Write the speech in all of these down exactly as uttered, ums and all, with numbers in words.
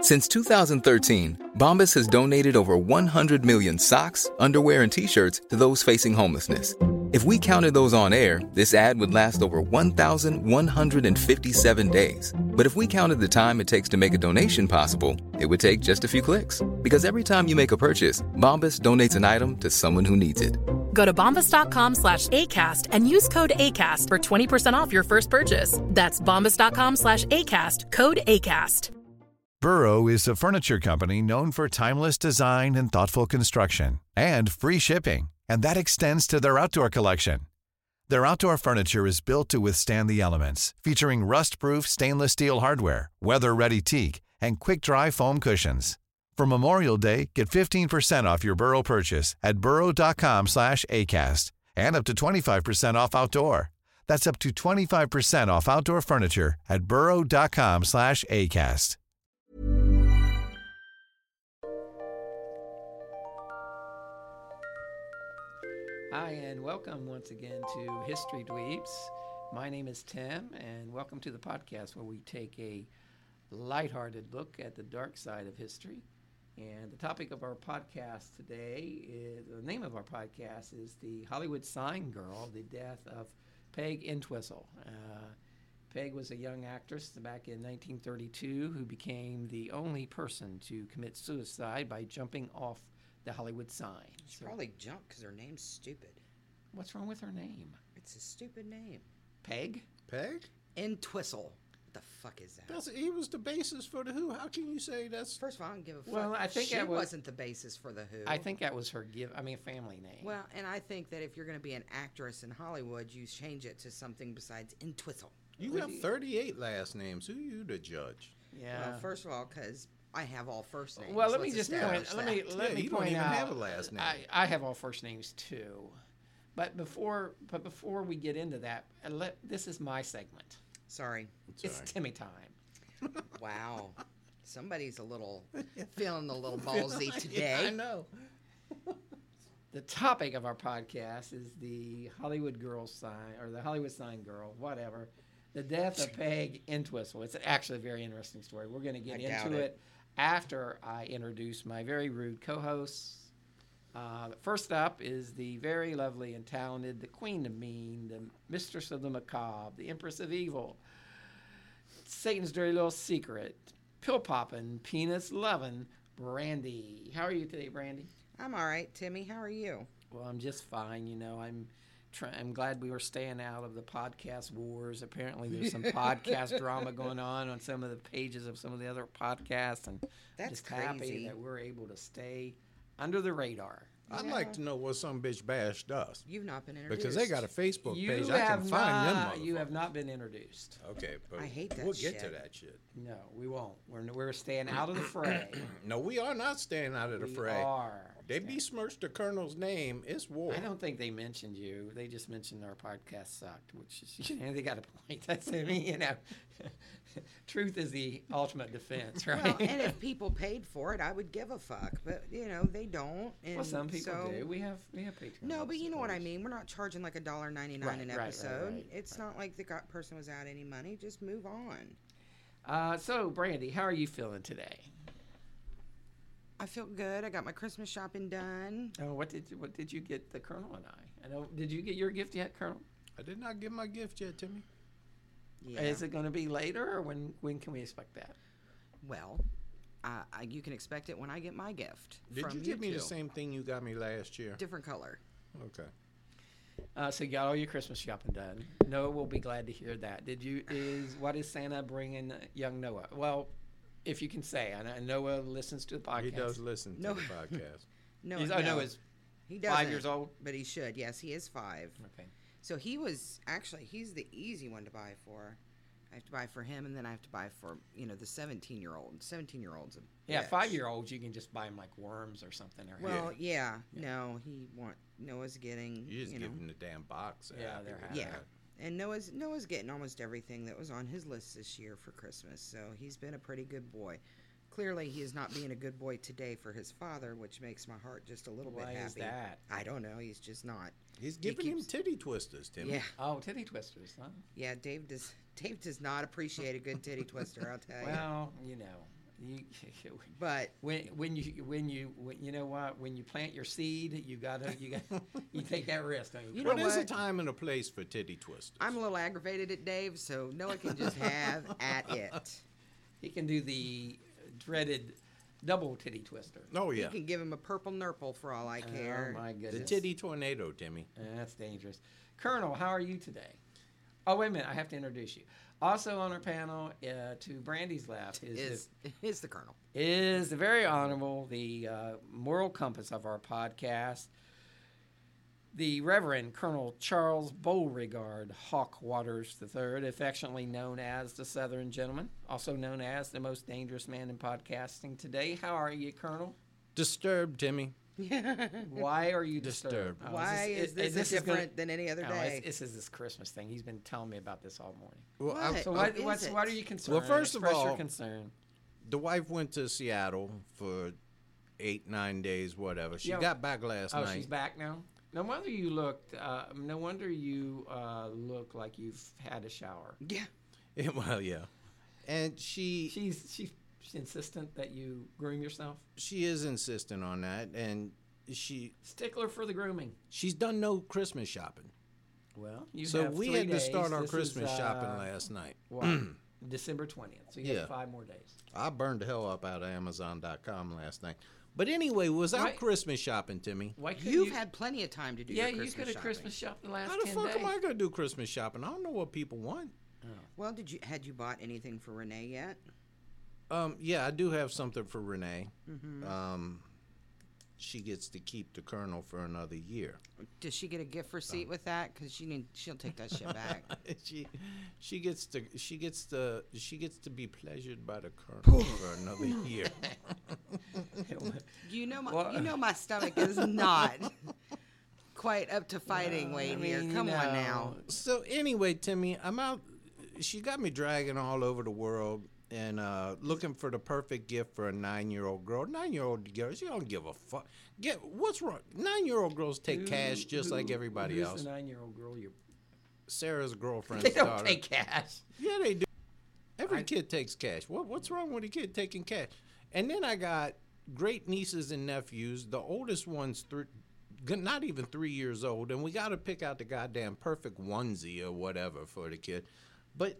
Since two thousand thirteen, Bombas has donated over one hundred million socks, underwear, and T-shirts to those facing homelessness. If we counted those on air, this ad would last over one thousand one hundred fifty-seven days. But if we counted the time it takes to make a donation possible, it would take just a few clicks. Because every time you make a purchase, Bombas donates an item to someone who needs it. Go to bombas.com slash ACAST and use code ACAST for twenty percent off your first purchase. That's bombas.com slash ACAST, code ACAST. Burrow is a furniture company known for timeless design and thoughtful construction, and free shipping, and that extends to their outdoor collection. Their outdoor furniture is built to withstand the elements, featuring rust-proof stainless steel hardware, weather-ready teak, and quick-dry foam cushions. For Memorial Day, get fifteen percent off your Burrow purchase at burrow.com slash ACAST, and up to twenty-five percent off outdoor. That's up to twenty-five percent off outdoor furniture at burrow.com slash ACAST. Hi, and welcome once again to History Dweebs. My name is Tim, and welcome to the podcast where we take a lighthearted look at the dark side of history. And the topic of our podcast today is, the name of our podcast is The Hollywood Sign Girl, the death of Peg Entwistle. Uh, Peg was a young actress back in nineteen thirty-two who became the only person to commit suicide by jumping off the Hollywood sign. She so, probably jumped because her name's stupid. What's wrong with her name? It's a stupid name. Peg? Peg? Entwistle. What the fuck is that? That's, he was the basis for the Who. How can you say that's... First of all, I don't give a fuck. Well, I think she that was, wasn't the basis for the Who. I think that was her give. I mean, family name. Well, and I think that if you're going to be an actress in Hollywood, you change it to something besides Entwistle. You have thirty-eight last names. Who are you to judge? Yeah. Well, first of all, because I have all first names. Well, let Let's me just establish point. Let me that. let Yeah, me you point don't even out. have a last name. I, I have all first names too, but before but before we get into that, uh, let, this is my segment. Sorry. It's Sorry. Timmy time. Wow. Somebody's a little feeling a little ballsy today. Yeah, I know. The topic of our podcast is the Hollywood Girl sign, or the Hollywood Sign Girl, whatever. The death of Peg Entwistle. It's actually a very interesting story. We're going to get I doubt into it. it after I introduce my very rude co-hosts. Uh, first up is the very lovely and talented, the Queen of Mean, the Mistress of the Macabre, the Empress of Evil, Satan's Dirty Little Secret, Pill Poppin', Penis Lovin', Brandy. How are you today, Brandy? I'm all right, Timmy. How are you? Well, I'm just fine. You know, I'm try- I'm glad we were staying out of the podcast wars. Apparently, there's some podcast drama going on on some of the pages of some of the other podcasts, and That's I'm just happy crazy. that we're able to stay under the radar. I'd Yeah. like to know what some bitch Bash does. You've not been introduced. Because they got a Facebook You page. I have can find not, them you have motherfuckers. not been introduced. Okay, but I hate that we'll get to shit. that shit. No, we won't. We're we're staying out of the fray. No, we are not staying out of the we fray. are. They besmirched the Colonel's name. It's war. I don't think they mentioned you. They just mentioned our podcast sucked, which is, you know, they got a point. That's, I mean, you know, truth is the ultimate defense, right? Well, and if people paid for it, I would give a fuck. But you know, they don't. And well, some people so, do. We have we have Patreon. No, but you know what I supporters. mean. We're not charging like a dollar ninety nine Right, an right, right, episode. right, it's right. not like the got person was out any money. Just move on. Uh, so, Brandy, how are you feeling today? I feel good. I got my Christmas shopping done. Oh, what did what did you get the Colonel and I? I know. Did you get your gift yet, Colonel? I did not get my gift yet, Timmy. Yeah. Is it going to be later, or when when can we expect that? Well, I, I, you can expect it when I get my gift. Did from you give me two. the same thing you got me last year? Different color. Okay. Uh, so you got all your Christmas shopping done. Noah will be glad to hear that. Did you? Is what is Santa bringing young Noah? Well, if you can say, I know Noah listens to the podcast. He does listen to No. the podcast. No, He's, no, oh, Noah's he five doesn't, years old. but he should. Yes, he is five. Okay. So he was actually he's the easy one to buy for. I have to buy for him, and then I have to buy for you know the seventeen year old. Seventeen year olds. Yeah, five year olds you can just buy them like worms or something. Or Well, yeah, no, he want Noah's getting You just you give know him the damn box. Yeah, happy they're with happy. yeah, that. and Noah's Noah's getting almost everything that was on his list this year for Christmas. So he's been a pretty good boy. Clearly, he is not being a good boy today for his father, which makes my heart just a little Why bit happy. is that? I don't know. He's just not. He's He giving him keeps- titty twisters, Timmy. Yeah, Oh, titty twisters, huh? yeah. Dave does. Dave does not appreciate a good titty twister. I'll tell you. Well, you know, You, But when when you when you when, you know what, when you plant your seed, you gotta you got you take that risk. Don't you? You Well, know there's a what? time and a place for titty twisters. I'm a little aggravated at Dave, so Noah can just have at it. He can do the dreaded double titty twister. oh, You yeah. can give him a purple nurple for all I care. Oh my The goodness. titty tornado, Timmy. That's dangerous. Colonel, how are you today? Oh, wait a minute. I have to introduce you. Also on our panel, uh, to Brandy's left, is, is is the Colonel. the, is the very honorable, the uh, moral compass of our podcast, the Reverend Colonel Charles Beauregard Hawk Waters the third, affectionately known as the Southern Gentleman, also known as the most dangerous man in podcasting today. How are you, Colonel? Disturbed, Timmy. Why are you disturbed? Disturbed. Oh, Why is this, is different gonna- than any other Oh, day? it's, this is this Christmas thing. He's been telling me about this all morning. Well, I- What? So Oh, what, is what's, it? what are you concerned? Well, first of Express your all- concern. the wife went to Seattle for eight, nine days, whatever. She Yeah. got back last Oh, night. she's back now. No wonder you looked. Uh, no wonder you uh, look like you've had a shower. Yeah. Yeah, well, yeah. And she She's she's, she's insistent that you groom yourself. she is insistent on that, and she Stickler for the grooming. she's done no Christmas shopping. Well, you So have we three had to days. start our This is, Christmas uh, shopping last night. What? December twentieth. So you Yeah. have five more days. I burned the hell up out of Amazon dot com last night. But anyway, was out Right. Christmas shopping, Timmy. Why couldn't You've you? had plenty of time to do yeah, your you Christmas could have shopping. Christmas shopped the last How the ten fuck days. am I gonna do Christmas shopping? I don't know what people want. Well, did you had you bought anything for Renee yet? Um, yeah, I do have something for Renee. Mm-hmm. Um, she gets to keep the Colonel for another year. Does she get a gift receipt with that? Because she need, she'll take that shit back. she she gets to she gets to she gets to be pleasured by the Colonel for another year. You know my Well- you know my stomach is not quite up to fighting Well, weight I here. mean, Come you on know, now. So anyway, Timmy, I'm out. She got me dragging all over the world and uh, looking for the perfect gift for a nine-year-old girl. Nine-year-old girls, you don't give a fuck. Get what's wrong? Nine-year-old girls take Who- cash just who- like everybody who's else. the nine-year-old girl you? Sarah's girlfriend's They don't daughter. take cash. Yeah, they do. Every I- kid takes cash. What what's wrong with a kid taking cash? And then I got great nieces and nephews. The oldest one's three, not even three years old, and we got to pick out the goddamn perfect onesie or whatever for the kid. But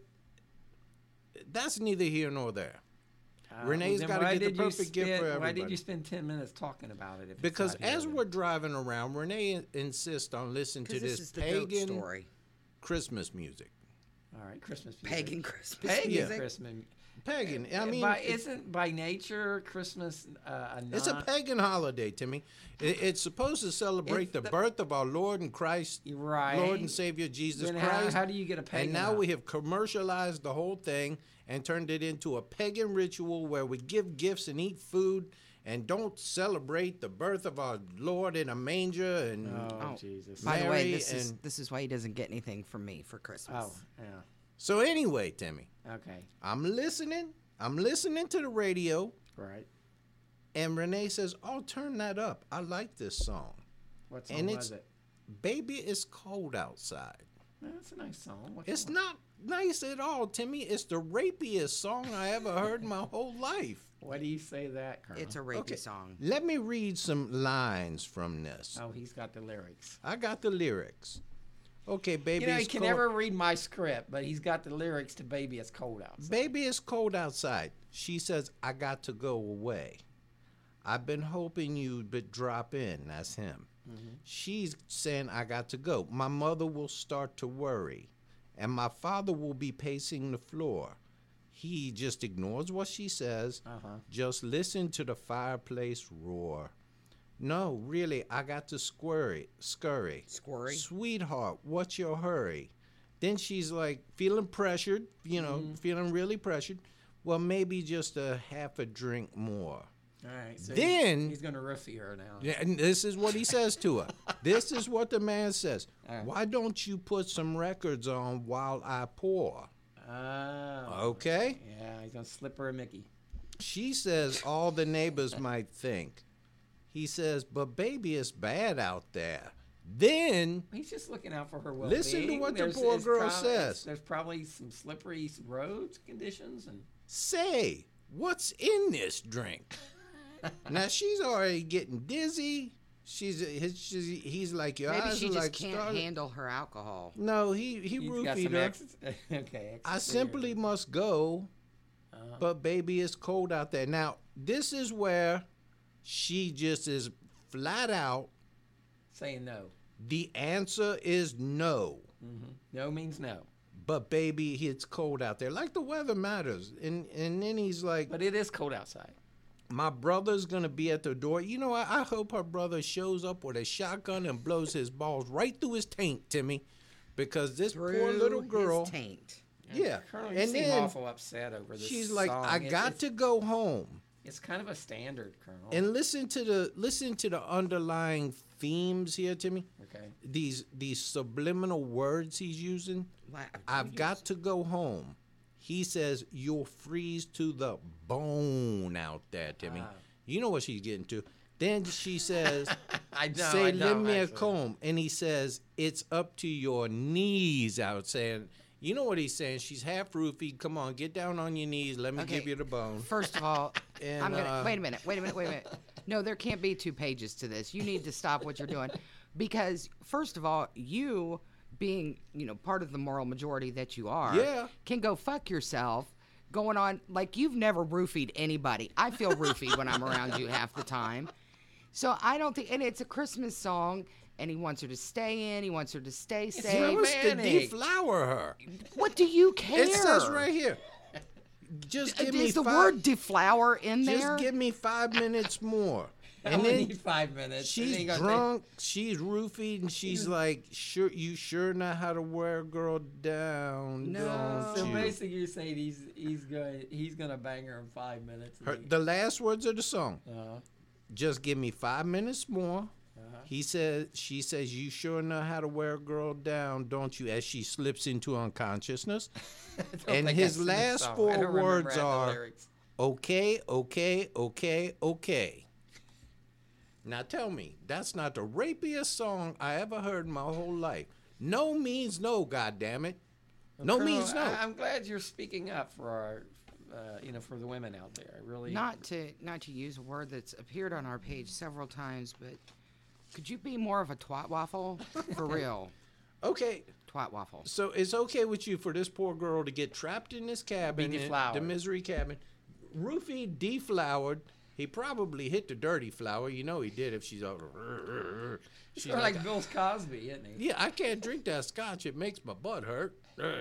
that's neither here nor there. Uh, Renee's then gotta why get the did you perfect gift for spend- Why everybody. did you spend ten minutes talking about it? If it's Because not here as then? we're driving around, Renee insists on listening to Because this this is the goat pagan story. Christmas music. All right, Christmas music. Pagan Christmas Pagan music. Christmas. Pagan. I Uh, mean, by, it's- isn't by nature Christmas uh, a It's a non- pagan holiday, Timmy. It, it's supposed to celebrate It's the, the- birth of our Lord and Christ, Right. Lord and Savior Jesus Then how- Christ. how do you get a pagan And now out? we have commercialized the whole thing and turned it into a pagan ritual where we give gifts and eat food and don't celebrate the birth of our Lord in a manger and Oh, Oh, Jesus. By the way, Mary this is and- this is why he doesn't get anything from me for Christmas. Oh, yeah. so anyway, Timmy, Okay. I'm listening. I'm listening to the radio, Right. and Renee says, "Oh, turn that up. I like this song. What song And was it's- it? Baby, it's cold outside." That's a nice song. What's It's it- not nice at all, Timmy. It's the rapiest song I ever heard in my whole life. Why do you say that, Colonel? It's a rapey Okay. song. Let me read some lines from this. Oh, he's got the lyrics. I got the lyrics. Okay, baby, You know, he it's can cold. never read my script, but he's got the lyrics to "Baby, It's Cold Outside." Baby, it's cold outside. She says, I got to go away. I've been hoping you'd drop in. That's him. Mm-hmm. She's saying, I got to go. My mother will start to worry, and my father will be pacing the floor. He just ignores what she says. Uh-huh. Just listen to the fireplace roar. No, really, I got to scurry. Scurry. Squirry? Sweetheart, what's your hurry? Then she's like feeling pressured, you know, Mm-hmm. feeling really pressured. Well, maybe just a half a drink more. All right. So Then- he's, he's going to roofie her now. Yeah, and this is what he says to her. This is what the man says. All right. Why don't you put some records on while I pour? Oh. Okay? Yeah, he's going to slip her a Mickey. She says all the neighbors might think. He says, but baby, it's bad out there. Then He's just looking out for her well-being. Listen to what the There's- poor it's girl prob- says. There's probably some slippery roads conditions, and say, what's in this drink? Now she's already getting dizzy. She's, his, she's he's like, your Maybe eyes she are just like can't started. handle her alcohol. No, he he He's got roofied some her. ex- okay. I ex- simply must go, Uh-huh. but baby, it's cold out there. Now, this is where she just is flat out. saying no. The answer is no. Mm-hmm. No means no. But baby, it's cold out there. Like the weather matters. And and then he's like, But it is cold outside. my brother's gonna be at the door. You know, I, I hope her brother shows up with a shotgun and blows his balls right through his taint, Timmy, because this Through poor little his girl. taint. Yeah, Colonel, you and seem then awful upset over this. she's like, song. I It's- got it's, to go home. It's kind of a standard, Colonel. And listen to the listen to the underlying themes here, Timmy. okay. These these subliminal words he's using. La- I've got to go home. He says you'll freeze to the bone out there, Timmy. Ah. You know what she's getting to. Then she says, I know. say, I know, lend me a actually. comb. And he says, it's up to your knees out saying, you know what he's saying? She's half roofied. Come on, get down on your knees. Let me Okay. give you the bone. First of all, And, I'm gonna uh, wait a minute. Wait a minute. Wait a minute. No, there can't be two pages to this. You need to stop what you're doing, because first of all, you being you know part of the moral majority that you are, Yeah. can go fuck yourself. Going on like you've never roofied anybody. I feel roofied when I'm around you half the time. So I don't think, and it's a Christmas song, and he wants her to stay in. He wants her to stay He safe. wants to romantic. deflower her. What do you care? It says right here. Just give me Is the five, word deflower in Just there? give me five minutes more. I And only then need five minutes. It she's ain't gonna drunk, she's roofied, and she's like, "Sure, you sure know how to wear a girl down, No. don't take- So you?" basically, you're saying he's he's going he's gonna bang her in five minutes. and Her, he- the last words of the song. uh, Just give me five minutes more. Uh-huh. He says, she says, "You sure know how to wear a girl down, don't you?" As she slips into unconsciousness. I don't And think his I've seen the last song. I four don't remember words having the are- lyrics. Okay, okay, okay, okay. Now tell me, that's not the rapiest song I ever heard in my whole life. No means no, goddammit. No Colonel, means no. I, I'm glad you're speaking up for our, uh, you know, for the women out there. I really. Not to not to use a word that's appeared on our page several times, but could you be more of a twat waffle? For real. Okay, Twat waffle. so it's okay with you for this poor girl to get trapped in this cabin, Be in deflowered. the misery cabin. Roofie deflowered. He probably hit the dirty flower. You know he did if she's all. She's She's sort of like, like Bill Cosby, isn't he? yeah, I can't drink that scotch. It makes my butt hurt.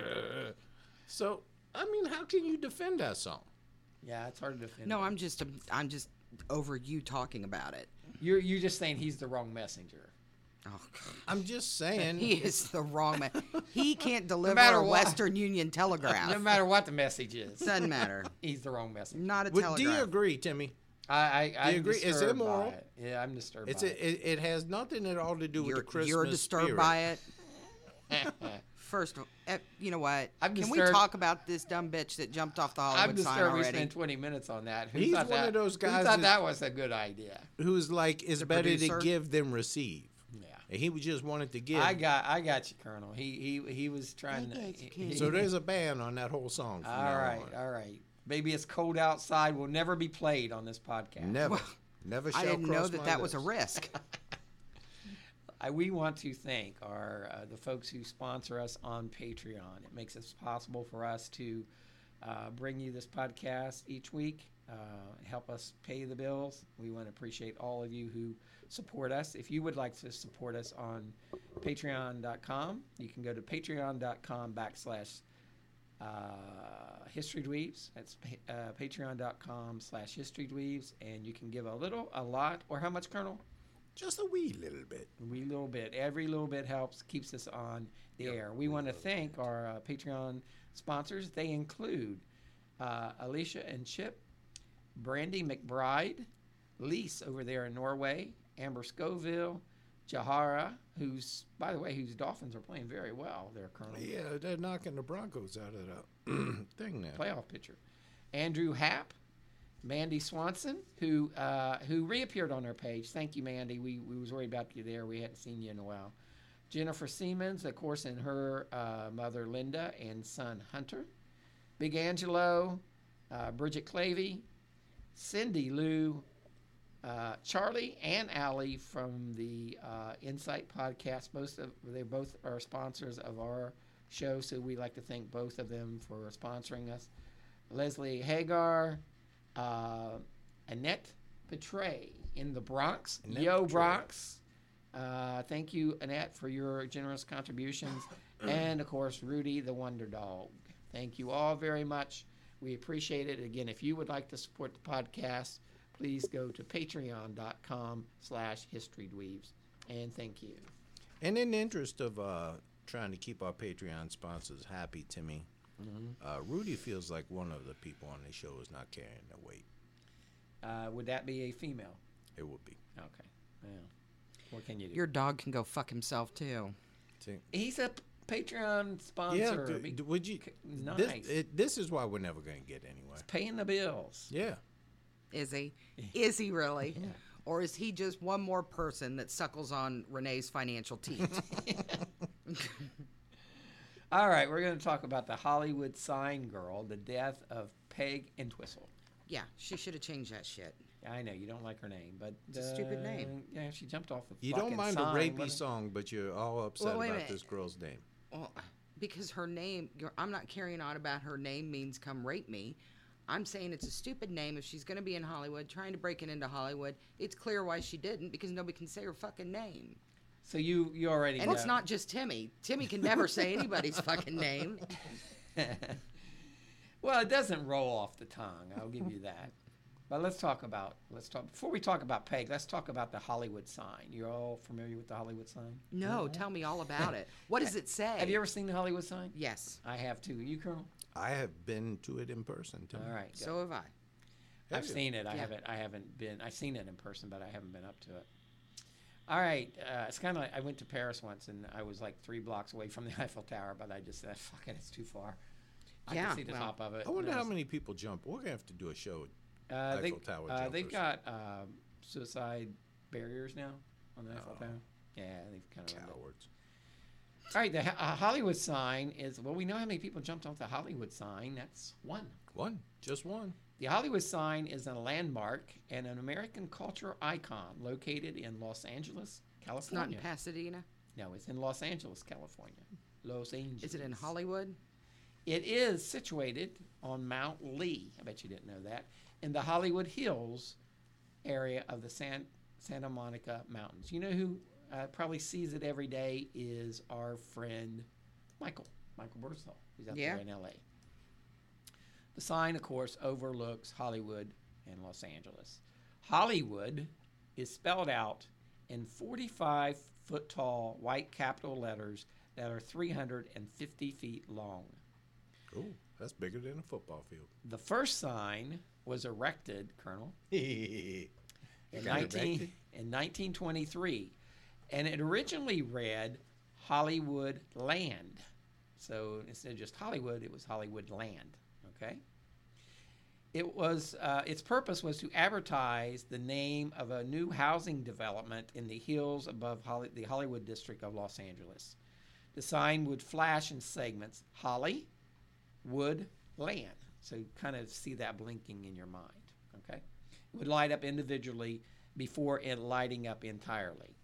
So, I mean, how can you defend that song? Yeah, it's hard to defend. No, him. I'm just I'm just over you talking about it. You're you're just saying he's the wrong messenger. Oh, God. I'm just saying. He is the wrong man. He can't deliver matter a what. Western Union telegraph. No matter what the message is, Doesn't matter. he's the wrong messenger. Not a Would- telegraph. do you agree, Timmy? I I, you I'm agree? It's disturbed by immoral. it. Yeah, I'm disturbed. It's by a, it, it has nothing at all to do with You're, the Christmas you're disturbed spirit. by it. it. First, of, eh, you know what? I'm Can we disturbed- talk about this dumb bitch that jumped off the I'm Hollywood sign disturbed we already? spent twenty minutes on that. Who He's thought one that, of those who guys thought that- that was a good idea. Who's like, it's The better producer? to give than receive. Yeah. And he would just wanted to give. I got I got you, Colonel. He he he was trying to. got you, he- kid. so there's a ban on that whole song. From all now right, on. all right. Baby, it's cold outside. Will never be played on this podcast. Never, never shall I didn't know cross that my that was a lips. risk. I, we want to thank our uh, the folks who sponsor us on Patreon. It makes it possible for us to uh, bring you this podcast each week, uh, help us pay the bills. We want to appreciate all of you who support us. If you would like to support us on patreon dot com, you can go to patreon dot com backslash uh, history dweebs. That's uh, patreon dot com slash history dweebs, and you can give a little, a lot, or how much, Colonel? Just a wee little bit. A wee little bit. Every little bit helps, keeps us on the air. We want to thank our uh, Patreon sponsors. They include uh, Alicia and Chip, Brandy McBride, Lise over there in Norway, Amber Scoville, Jahara, who's, by the way, whose Dolphins are playing very well there, Colonel. Yeah, they're knocking the Broncos out of the thing now. Playoff pitcher. Andrew Happ, Mandy Swanson, who uh, who reappeared on our page. Thank you, Mandy. We we was worried about you there. We hadn't seen you in a while. Jennifer Siemens, of course, and her uh, mother Linda and son Hunter. Big Angelo, uh, Bridget Clavey, Cindy Lou, uh, Charlie, and Allie from the uh, Insight Podcast. Most of they both are sponsors of our show, so we'd like to thank both of them for sponsoring us. Leslie Hagar, uh, Annette Petray in the Bronx. Annette Yo, Petray. Bronx. Uh, thank you, Annette, for your generous contributions. And, of course, Rudy the Wonder Dog. Thank you all very much. We appreciate it. Again, if you would like to support the podcast, please go to patreon.com slash historydweebs. And thank you. And in the interest of uh, trying to keep our Patreon sponsors happy, Timmy, Mm-hmm. uh, Rudy feels like one of the people on the show is not carrying the weight. Uh, would that be a female? It would be. Okay. Well, what can you do? Your dog can go fuck himself too. See? He's a Patreon sponsor. Yeah, Be- d- d- would you? Nice. This, it, this is why we're never going to get anywhere. Paying the bills. Yeah. Is he? Is he really? Or is he just one more person that suckles on Renee's financial teeth? All right, we're going to talk about the Hollywood sign girl, the death of Peg Entwistle. Yeah, she should have changed that shit. I know you don't like her name, but It's a stupid name. Yeah, she jumped off the. You don't fucking mind sign, a rapey wasn't- song, but you're all upset Well, wait a about minute. this girl's name. Well, because her name, you're- I'm not carrying on about her name means come rape me. I'm saying it's a stupid name. If she's going to be in Hollywood, trying to break it into Hollywood, it's clear why she didn't, because nobody can say her fucking name. So you you already. And know. it's not just Timmy. Timmy can never say anybody's fucking name. Well, it doesn't roll off the tongue. I'll give you that. But let's talk about let's talk before we talk about Peg. Let's talk about the Hollywood sign. You're all familiar with the Hollywood sign? No, tell me all about it. What does it say? Have you ever seen the Hollywood sign? Yes. I have too. You, Colonel? I have been to it in person, Timmy. All right. good. So have I. I've Have you? seen it. I Yeah. haven't. I haven't been. I've seen it in person, but I haven't been up to it. All right. Uh, it's kind of like I went to Paris once, and I was like three blocks away from the Eiffel Tower, but I just said, "Fuck it, it's too far." I Yeah, can see the well, top of it. I wonder and how was- many people jump. We're going to have to do a show. Uh, they, Eiffel Tower uh, they've jumpers. got um, suicide barriers now on the Eiffel Oh. Tower. Yeah, they've kind of. Cowards. All right. The uh, Hollywood sign is well. We know how many people jumped off the Hollywood sign. That's one. One. Just one. The Hollywood sign is a landmark and an American cultural icon located in Los Angeles, It's not California. in Pasadena. No, it's in Los Angeles, California. Los Angeles. Is it in Hollywood? It is situated on Mount Lee. I bet you didn't know that. In the Hollywood Hills area of the San, Santa Monica Mountains. You know who uh, probably sees it every day is our friend Michael, Michael Bursall, who's out Yeah. there in L A. The sign, of course, overlooks Hollywood and Los Angeles. Hollywood is spelled out in forty-five foot tall white capital letters that are three hundred fifty feet long. Oh, that's bigger than a football field. The first sign was erected, Colonel, It in, got 19, erected? in nineteen twenty-three, and it originally read Hollywood Land. So instead of just Hollywood, it was Hollywood Land. Okay. It was uh, its purpose was to advertise the name of a new housing development in the hills above Holly, the Hollywood district of Los Angeles. The sign would flash in segments: Holly, Wood, Land. So you kind of see that blinking in your mind. Okay, it would light up individually before it lighting up entirely.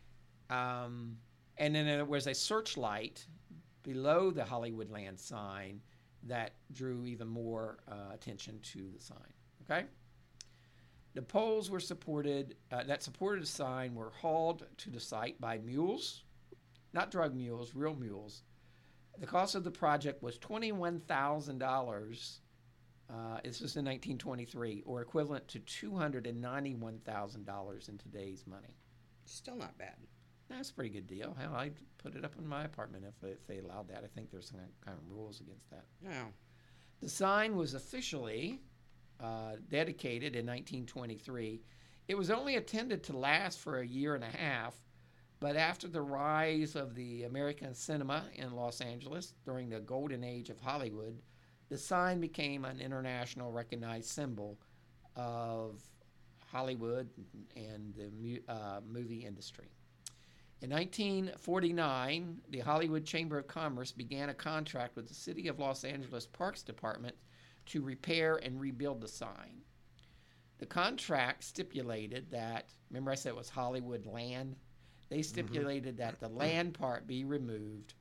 Um, and then there was a searchlight below the Hollywood Land sign that drew even more uh, attention to the sign. Okay. The poles were supported uh, that supported the sign were hauled to the site by mules, not drug mules, real mules. The cost of the project was twenty-one thousand dollars. Uh, this was in nineteen twenty-three, or equivalent to two hundred ninety-one thousand dollars in today's money. Still not bad. That's a pretty good deal. Hell, I'd put it up in my apartment if, if they allowed that. I think there's some kind of rules against that. Yeah. The sign was officially uh, dedicated in nineteen twenty-three. It was only intended to last for a year and a half, but after the rise of the American cinema in Los Angeles during the golden age of Hollywood, the sign became an international recognized symbol of Hollywood and the mu- uh, movie industry. In nineteen forty-nine, the Hollywood Chamber of Commerce began a contract with the City of Los Angeles Parks Department to repair and rebuild the sign. The contract stipulated that, remember I said it was Hollywood land? They stipulated mm-hmm. that the land part be removed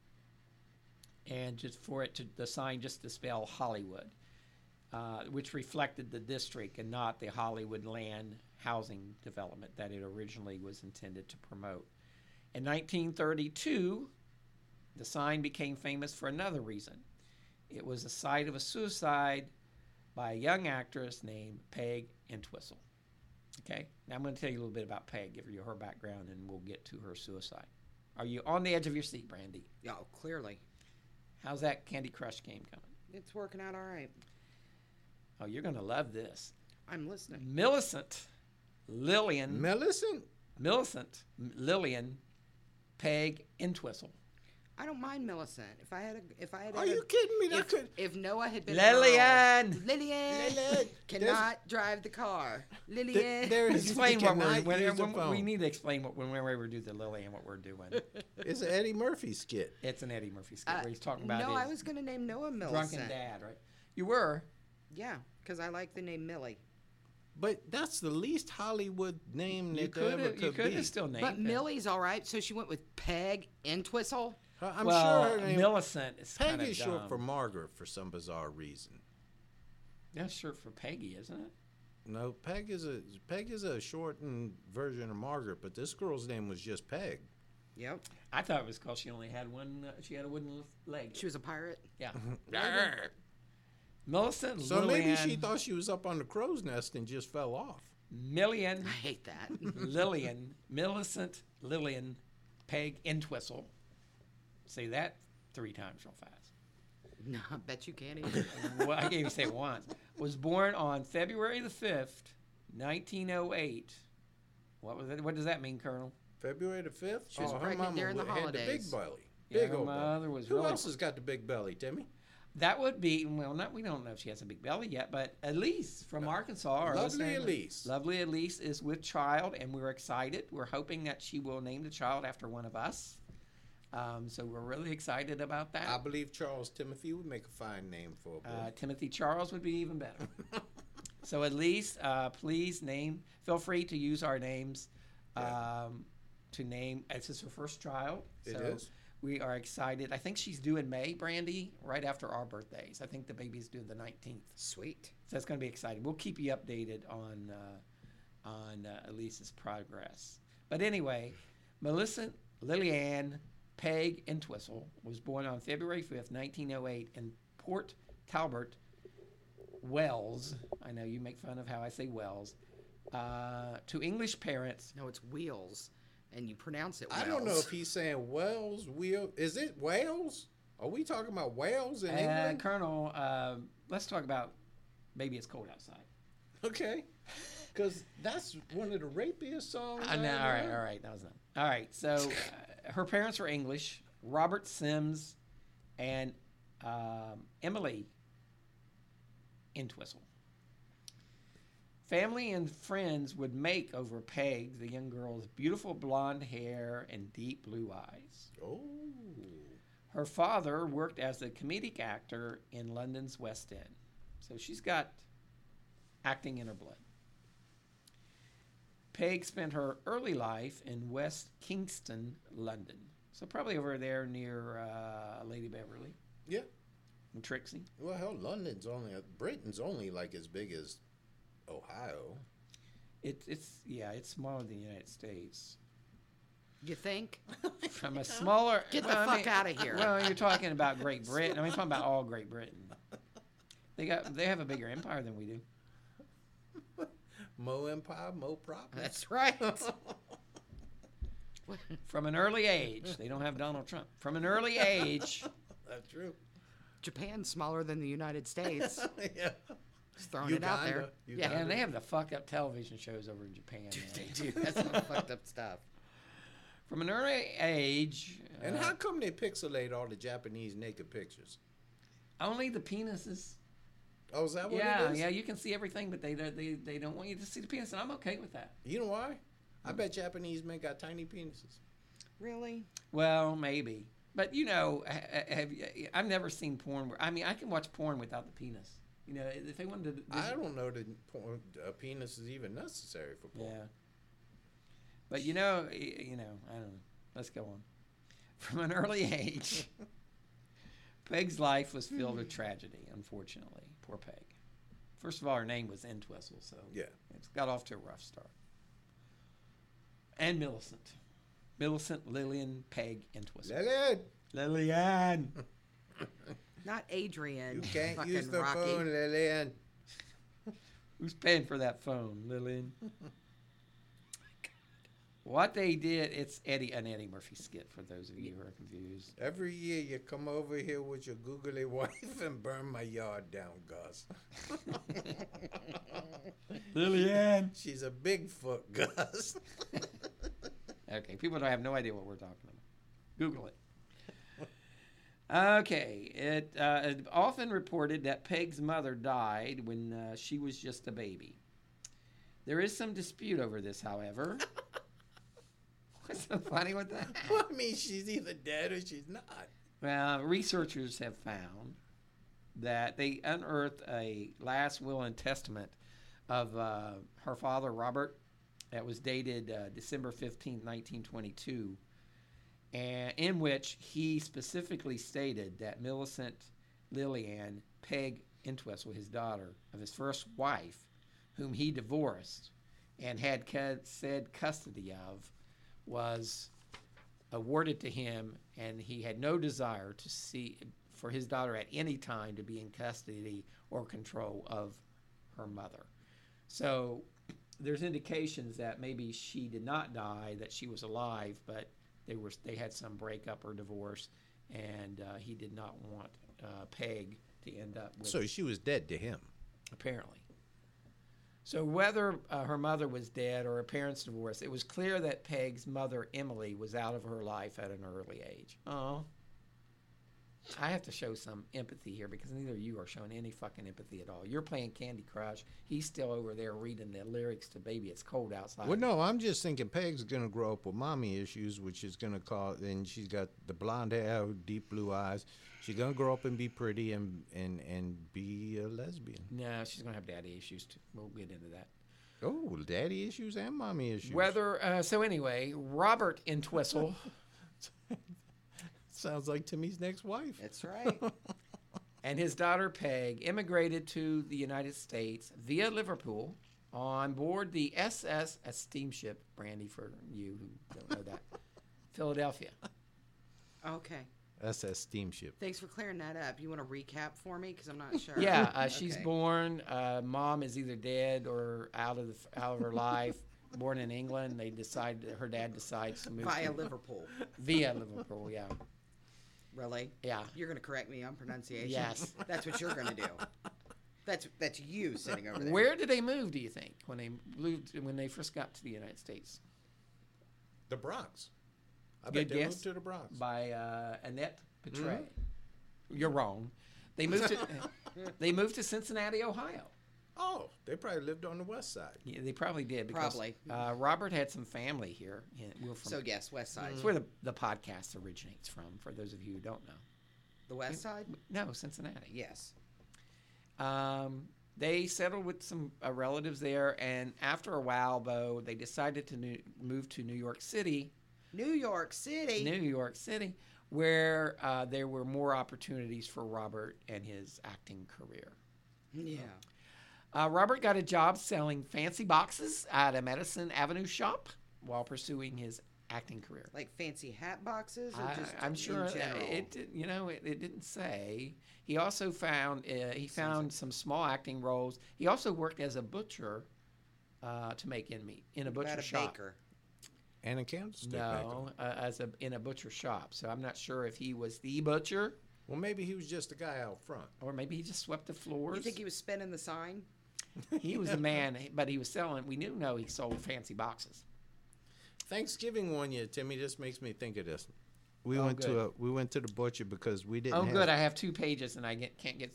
and just for it to, the sign just to spell Hollywood, uh, which reflected the district and not the Hollywood land housing development that it originally was intended to promote. In nineteen thirty-two, the sign became famous for another reason. It was the site of a suicide by a young actress named Peg Entwistle. Okay, now I'm going to tell you a little bit about Peg, give you her background, and we'll get to her suicide. Are you on the edge of your seat, Brandy? Yeah, oh, clearly. How's that Candy Crush game coming? It's working out all right. Oh, you're going to love this. I'm listening. Millicent Lillian. Millicent? Millicent Lillian Peg Entwistle. I don't mind Millicent. If I had a, if I had, Are had you a, kidding me? That if, could... if Noah had been Lillian, a girl, Lillian, Lillian. cannot drive the car. Lillian, Th- there is explain what we're. when, When, the when, phone. we need to explain what when we ever do the Lillian what we're doing. It's an Eddie Murphy skit. It's an Eddie Murphy skit uh, where he's talking about no, his I was going to name Noah Millicent. drunken dad, right? You were. Yeah, because I like the name Millie. But that's the least Hollywood name You that there could ever have. You could could be. have still named But it. Millie's all right, so she went with Peg Entwistle. Uh, I'm well, sure her name... Millicent is Peg kind of is dumb. short for Margaret for some bizarre reason. That's short for Peggy, isn't it? No, Peg is a Peg is a shortened version of Margaret, but this girl's name was just Peg. Yep. I thought it was because she only had one. Uh, she had a wooden leg. She was a pirate. Yeah. Millicent So Lillian. maybe she thought she was up on the crow's nest and just fell off. Million I hate that. Lillian, Millicent Lillian Peg Entwistle. Say that three times real fast. No, I bet you can't even. Well, I gave you say it once. Was born on February the fifth, nineteen oh eight. What was it? What does that mean, Colonel? February the fifth? She was her pregnant mama during the had the big holidays. belly. Yeah, Big her old belly. mother was Who really- else has got the big belly, Timmy? That would be well. Not we don't know if she has a big belly yet, but Elise from Arkansas. our Lovely listener- Elise. Lovely Elise is with child, and we're excited. We're hoping that she will name the child after one of us. Um, so we're really excited about that. I believe Charles Timothy would make a fine name for a boy. Uh, Timothy Charles would be even better. So at least, uh, please name. Feel free to use our names um, to name. This is her first child. It so is. We are excited. I think she's due in May, Brandy, right after our birthdays. I think the baby's due the nineteenth. Sweet. So it's going to be exciting. We'll keep you updated on uh, on uh, Elise's progress. But anyway, Millicent Lillian Peg Entwistle was born on February fifth, nineteen oh eight in Port Talbot, Wells. I know you make fun of how I say Wells. Uh, to English parents. No, it's Wheels, and you pronounce it I Wells. don't know if he's saying Wells, Wheel. Is it Wales? Are we talking about Wales in Uh, England? Colonel, uh, let's talk about Baby It's Cold Outside. Okay. Because that's one of the rapiest songs. I know. I All right, ever all right. That was enough. All right. So uh, her parents were English, Robert Sims and um, Emily Entwistle. Family and friends would make over Peg, the young girl's beautiful blonde hair and deep blue eyes. Oh. Her father worked as a comedic actor in London's West End. So she's got acting in her blood. Peg spent her early life in West Kingston, London. So probably over there near uh, Lady Beverly Yeah. and Trixie. Well, hell, London's only, Britain's only like as big as Ohio. It, it's, yeah, it's smaller than the United States. You think? From a smaller... Get the well, I fuck mean- outta here. Well, you're talking about Great Britain. I mean, talking about all Great Britain. They got, they have a bigger empire than we do. Mo Empire, Mo Problems. That's right. From an early age, they don't have Donald Trump. From an early age, That's true. Japan's smaller than the United States. Yeah. Just throwing it out there. Uganda, Yeah, Uganda. and they have the fucked up television shows over in Japan. Man. they do. That's some fucked up stuff. From an early age, And uh, how come they pixelate all the Japanese naked pictures? only the penises. Oh, is that what Yeah, it is? yeah, you can see everything, but they don't- they they don't want you to see the penis, and I'm okay with that. You know why? I bet Japanese men got tiny penises. Really? Well, maybe, but you know, ha- have you, I've never seen porn. Where, I mean, I can watch porn without the penis. You know, if they wanted to. I don't know that por- a penis is even necessary for porn. Yeah. But you know, y- you know, I don't know. Let's go on. From an early age, Peg's life was filled with tragedy, unfortunately. Poor Peg. First of all, her name was Entwistle, so Yeah. it's got off to a rough start. And Millicent. Millicent Lillian Peg Entwistle. Lillian, Lillian! Not Adrian. you can't fucking use the Rocky. phone, Lillian. Who's paying for that phone, Lillian? What they did, it's Eddie an Eddie Murphy skit for those of you who are confused. Every year you come over here with your googly wife and burn my yard down, Gus. Lillian! She's a Bigfoot, Gus. Okay, people don't have no idea what we're talking about. Google it. Okay, it uh, it often reported that Peg's mother died when uh, she was just a baby. There is some dispute over this, however. What's so funny with that? Well, I mean, she's either dead or she's not. Well, researchers have found that they unearthed a last will and testament of uh, her father, Robert, that was dated uh, December fifteenth, nineteen twenty-two, and in which he specifically stated that Millicent Lillian Peg Entwistle, his daughter, of his first wife, whom he divorced and had cu- said custody of, was awarded to him, and he had no desire to see for his daughter at any time to be in custody or control of her mother. So there's indications that maybe she did not die, that she was alive, but they were they had some breakup or divorce, and uh, he did not want uh, Peg to end up with. So she was dead to him. Apparently. So whether uh, her mother was dead or her parents divorced, it was clear that Peg's mother, Emily, was out of her life at an early age. Oh. I have to show some empathy here because neither of you are showing any fucking empathy at all. You're playing Candy Crush. He's still over there reading the lyrics to Baby It's Cold Outside. Well, no, I'm just thinking Peg's going to grow up with mommy issues, which is going to cause, and she's got the blonde hair, deep blue eyes. She's going to grow up and be pretty and, and, and be a lesbian. No, she's going to have daddy issues too. We'll get into that. Oh, daddy issues and mommy issues. Whether, uh, so anyway, Robert Entwistle. Sounds like Timmy's next wife. That's right. And his daughter Peg immigrated to the United States via Liverpool on board the S S, a steamship, Brandy, for you who don't know that, Philadelphia. Okay. S S steamship. Thanks for clearing that up. You want to recap for me? Because I'm not sure. Yeah, uh, she's Okay. born. Uh, mom is either dead or out of the, out of her life. Born in England, they decide her dad decides to move Via to, Liverpool. via Liverpool. Yeah, Really? yeah. You're going to correct me on pronunciation? Yes. That's what you're going to do. That's that's you sitting over there. Where did they move? Do you think when they moved when they first got to the United States? The Bronx. I Good bet they guess. moved to the Bronx. By uh, Annette Petray. You're wrong. They moved to they moved to Cincinnati, Ohio. Oh, they probably lived on the west side. Yeah, they probably did. Because, Probably. Uh, Robert had some family here. Yeah, we're from, So yes, West Side. it's where the, the podcast originates from. For those of you who don't know, The West Side? no, Cincinnati. Yes. Um, they settled with some uh, relatives there, and after a while, though, they decided to new, move to New York City. New York City. New York City, where uh, there were more opportunities for Robert and his acting career. Yeah. Uh, Robert got a job selling fancy boxes at a Madison Avenue shop while pursuing his acting career. Like fancy hat boxes, or I, just I'm in sure uh, general? it, did- you know, it, it didn't say. He also found uh, he found some small acting roles. He also worked as a butcher uh, to make end meet in a butcher About a shop. baker. And a candlestick No, maker. uh, as a in a butcher shop. So I'm not sure if he was the butcher Well, maybe he was just a guy out front. or maybe he just swept the floors. You think he was spinning the sign? He was a man, but he was selling. We knew know he sold fancy boxes. Thanksgiving one year, Timmy, this makes me think of this. We Oh, went to good. a we went to the butcher because we didn't Oh, have good. I have two pages and I get, can't get.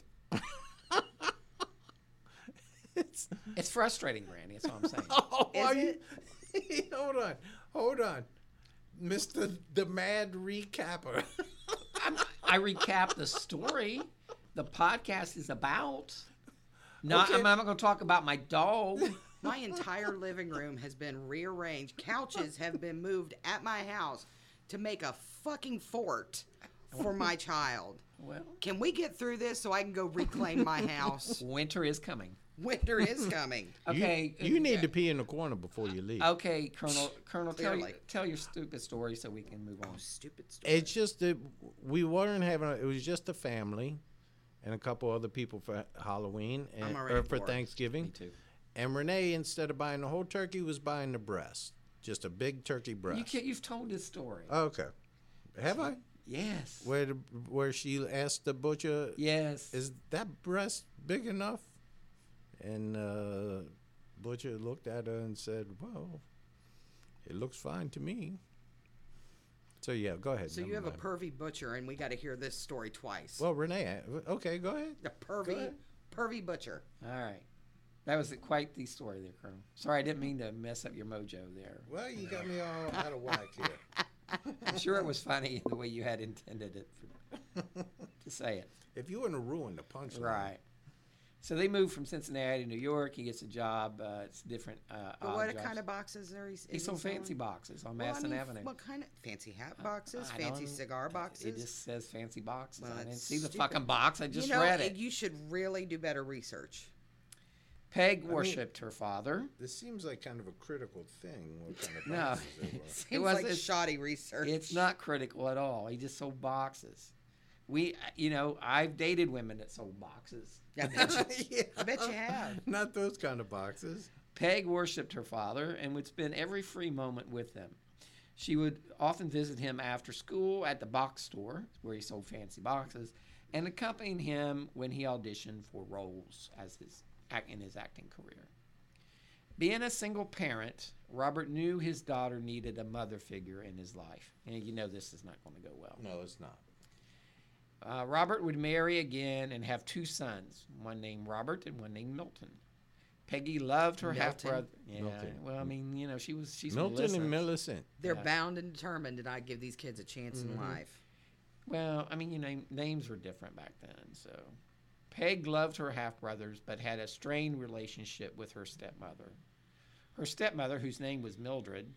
it's, It's frustrating, Randy. That's all I'm saying. oh, Is are you, hold on. Hold on. Mister the Mad Recapper. I'm, I recap the story the podcast is about. Not, Okay. I'm not going to talk about my dog. My entire living room has been rearranged. Couches have been moved at my house to make a fucking fort for my child. Well, Can we get through this so I can go reclaim my house? winter is coming. Winter is coming. Okay. You, you need uh, to pee in the corner before you leave. Okay, Colonel. Colonel, tell, you, Clearly. tell your stupid story so we can move on. Stupid story. It's just that we weren't having. A, it was just a family, and a couple other people for Halloween and I'm already or for bored. Thanksgiving. Me too. And Renee, instead of buying the whole turkey, was buying the breast, just a big turkey breast. You can't, you've told this story. Okay, have I? Yes. Where the, where she asked the butcher, Yes. "Is that breast big enough?" And uh, butcher looked at her and said, "Well, it looks fine to me." So yeah, go ahead. So you never have a mind. pervy butcher, and we got to hear this story twice. Well, Renee, uh, okay, go ahead. the Go pervy, ahead. pervy butcher. All right. That was quite the story there, Colonel. Sorry, I didn't mean to mess up your mojo there. Well, you got me all out of whack here. I'm sure it was funny the way you had intended it for, to say it. If you want to ruin the punchline, Right. So they moved from Cincinnati to New York. He gets a job. Uh, it's different. Uh, But odd what jobs. kind of boxes are he? Is He sold selling? fancy boxes on Well, I Madison mean, Avenue. What kind of fancy hat boxes? I fancy don't- cigar boxes? It just says fancy boxes. Well, I didn't it's see the stupid. fucking box. I just you know, read it. You should really do better research. Peg worshipped her father. this seems like kind of a critical thing. What kind of No. boxes it was. Seems was- like it's- shoddy research. It's not critical at all. He just sold boxes. We, you know, I've dated women that sold boxes. I bet you, Yeah. I bet you have. Not those kind of boxes. Peg worshipped her father and would spend every free moment with them. She would often visit him after school at the box store, where he sold fancy boxes, and accompany him when he auditioned for roles as his act in his acting career. Being a single parent, Robert knew his daughter needed a mother figure in his life. And you know this is not going to go well. No, it's not. Uh, Robert would marry again and have two sons, one named Robert and one named Milton. Peggy loved her Milton? half brother. Yeah, Milton. well, I mean, you know, she was she's Milton Millicent. and Millicent. They're Yeah. bound and determined to not give these kids a chance in life. Well, I mean, you know, names were different back then. So, Peg loved her half brothers, but had a strained relationship with her stepmother. Her stepmother, whose name was Mildred,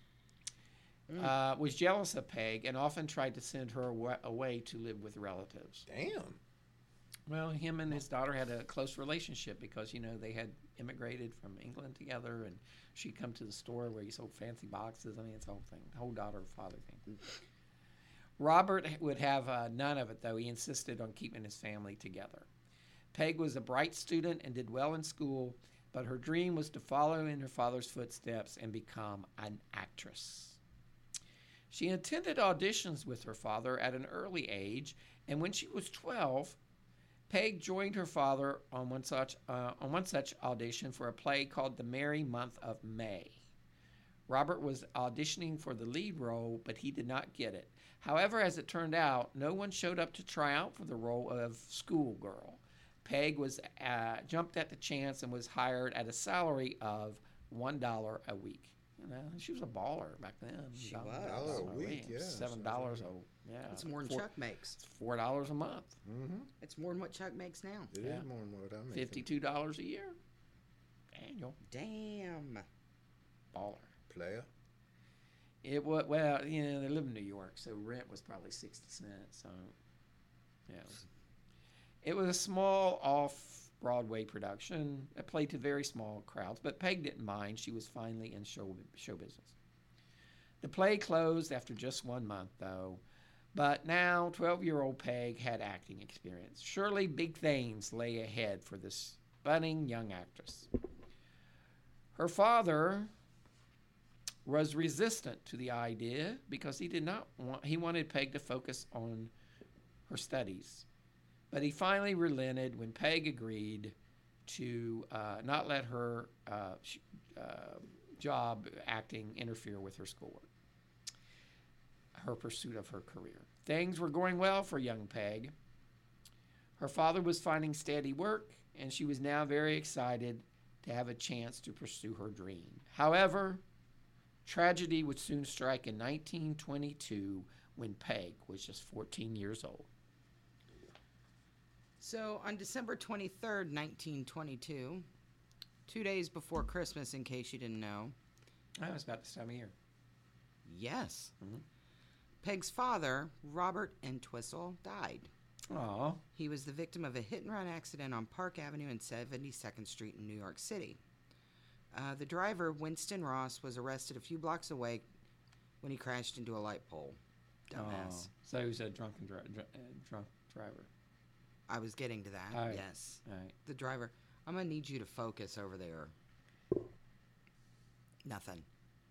uh, was jealous of Peg and often tried to send her awa- away to live with relatives. Damn. Well, him and his daughter had a close relationship because, you know, they had immigrated from England together, and she'd come to the store where he sold fancy boxes. I mean, it's the whole thing, the whole daughter-father thing. Robert would have uh, none of it, though. He insisted on keeping his family together. Peg was a bright student and did well in school, but her dream was to follow in her father's footsteps and become an actress. She attended auditions with her father at an early age, and when she was twelve, Peg joined her father on one such uh, on one such audition for a play called The Merry Month of May. Robert was auditioning for the lead role, but he did not get it. However, as it turned out, no one showed up to try out for the role of schoolgirl. Peg was uh, jumped at the chance and was hired at a salary of one dollar a week. You know, she was a baller back then. She Dollar- was. Dollar a week, yeah. Seven dollars a yeah. It's more than four, Chuck makes. Four dollars a month. Mm-hmm. It's more than what Chuck makes now. It is Yeah. more than what I'm making. Fifty-two dollars a year. Annual Damn. baller. Player. It was well, you know, they live in New York, so rent was probably sixty cents. So, yeah, it was, it was a small off-Broadway production. It played to very small crowds, but Peg didn't mind. She was finally in show show business. The play closed after just one month, though. But now, twelve-year-old Peg had acting experience. Surely big things lay ahead for this budding young actress. Her father was resistant to the idea because he did not want, he wanted Peg to focus on her studies. But he finally relented when Peg agreed to uh, not let her uh, sh- uh, job acting interfere with her schoolwork, her pursuit of her career. Things were going well for young Peg. Her father was finding steady work, and she was now very excited to have a chance to pursue her dream. However, tragedy would soon strike in nineteen twenty-two when Peg was just fourteen years old. So on December twenty-third, nineteen twenty-two, two days before Christmas, in case you didn't know. I was about this time of year. Yes. Mm-hmm. Peg's father, Robert Entwistle, died. Aw. He was the victim of a hit-and-run accident on Park Avenue and seventy-second Street in New York City. Uh, the driver, Winston Ross, was arrested a few blocks away when he crashed into a light pole. Dumbass. Oh. So he was a drunken dri- dr- uh, drunk driver. I was getting to that. All right. Yes. All right. The driver. I'm going to need you to focus over there. Nothing.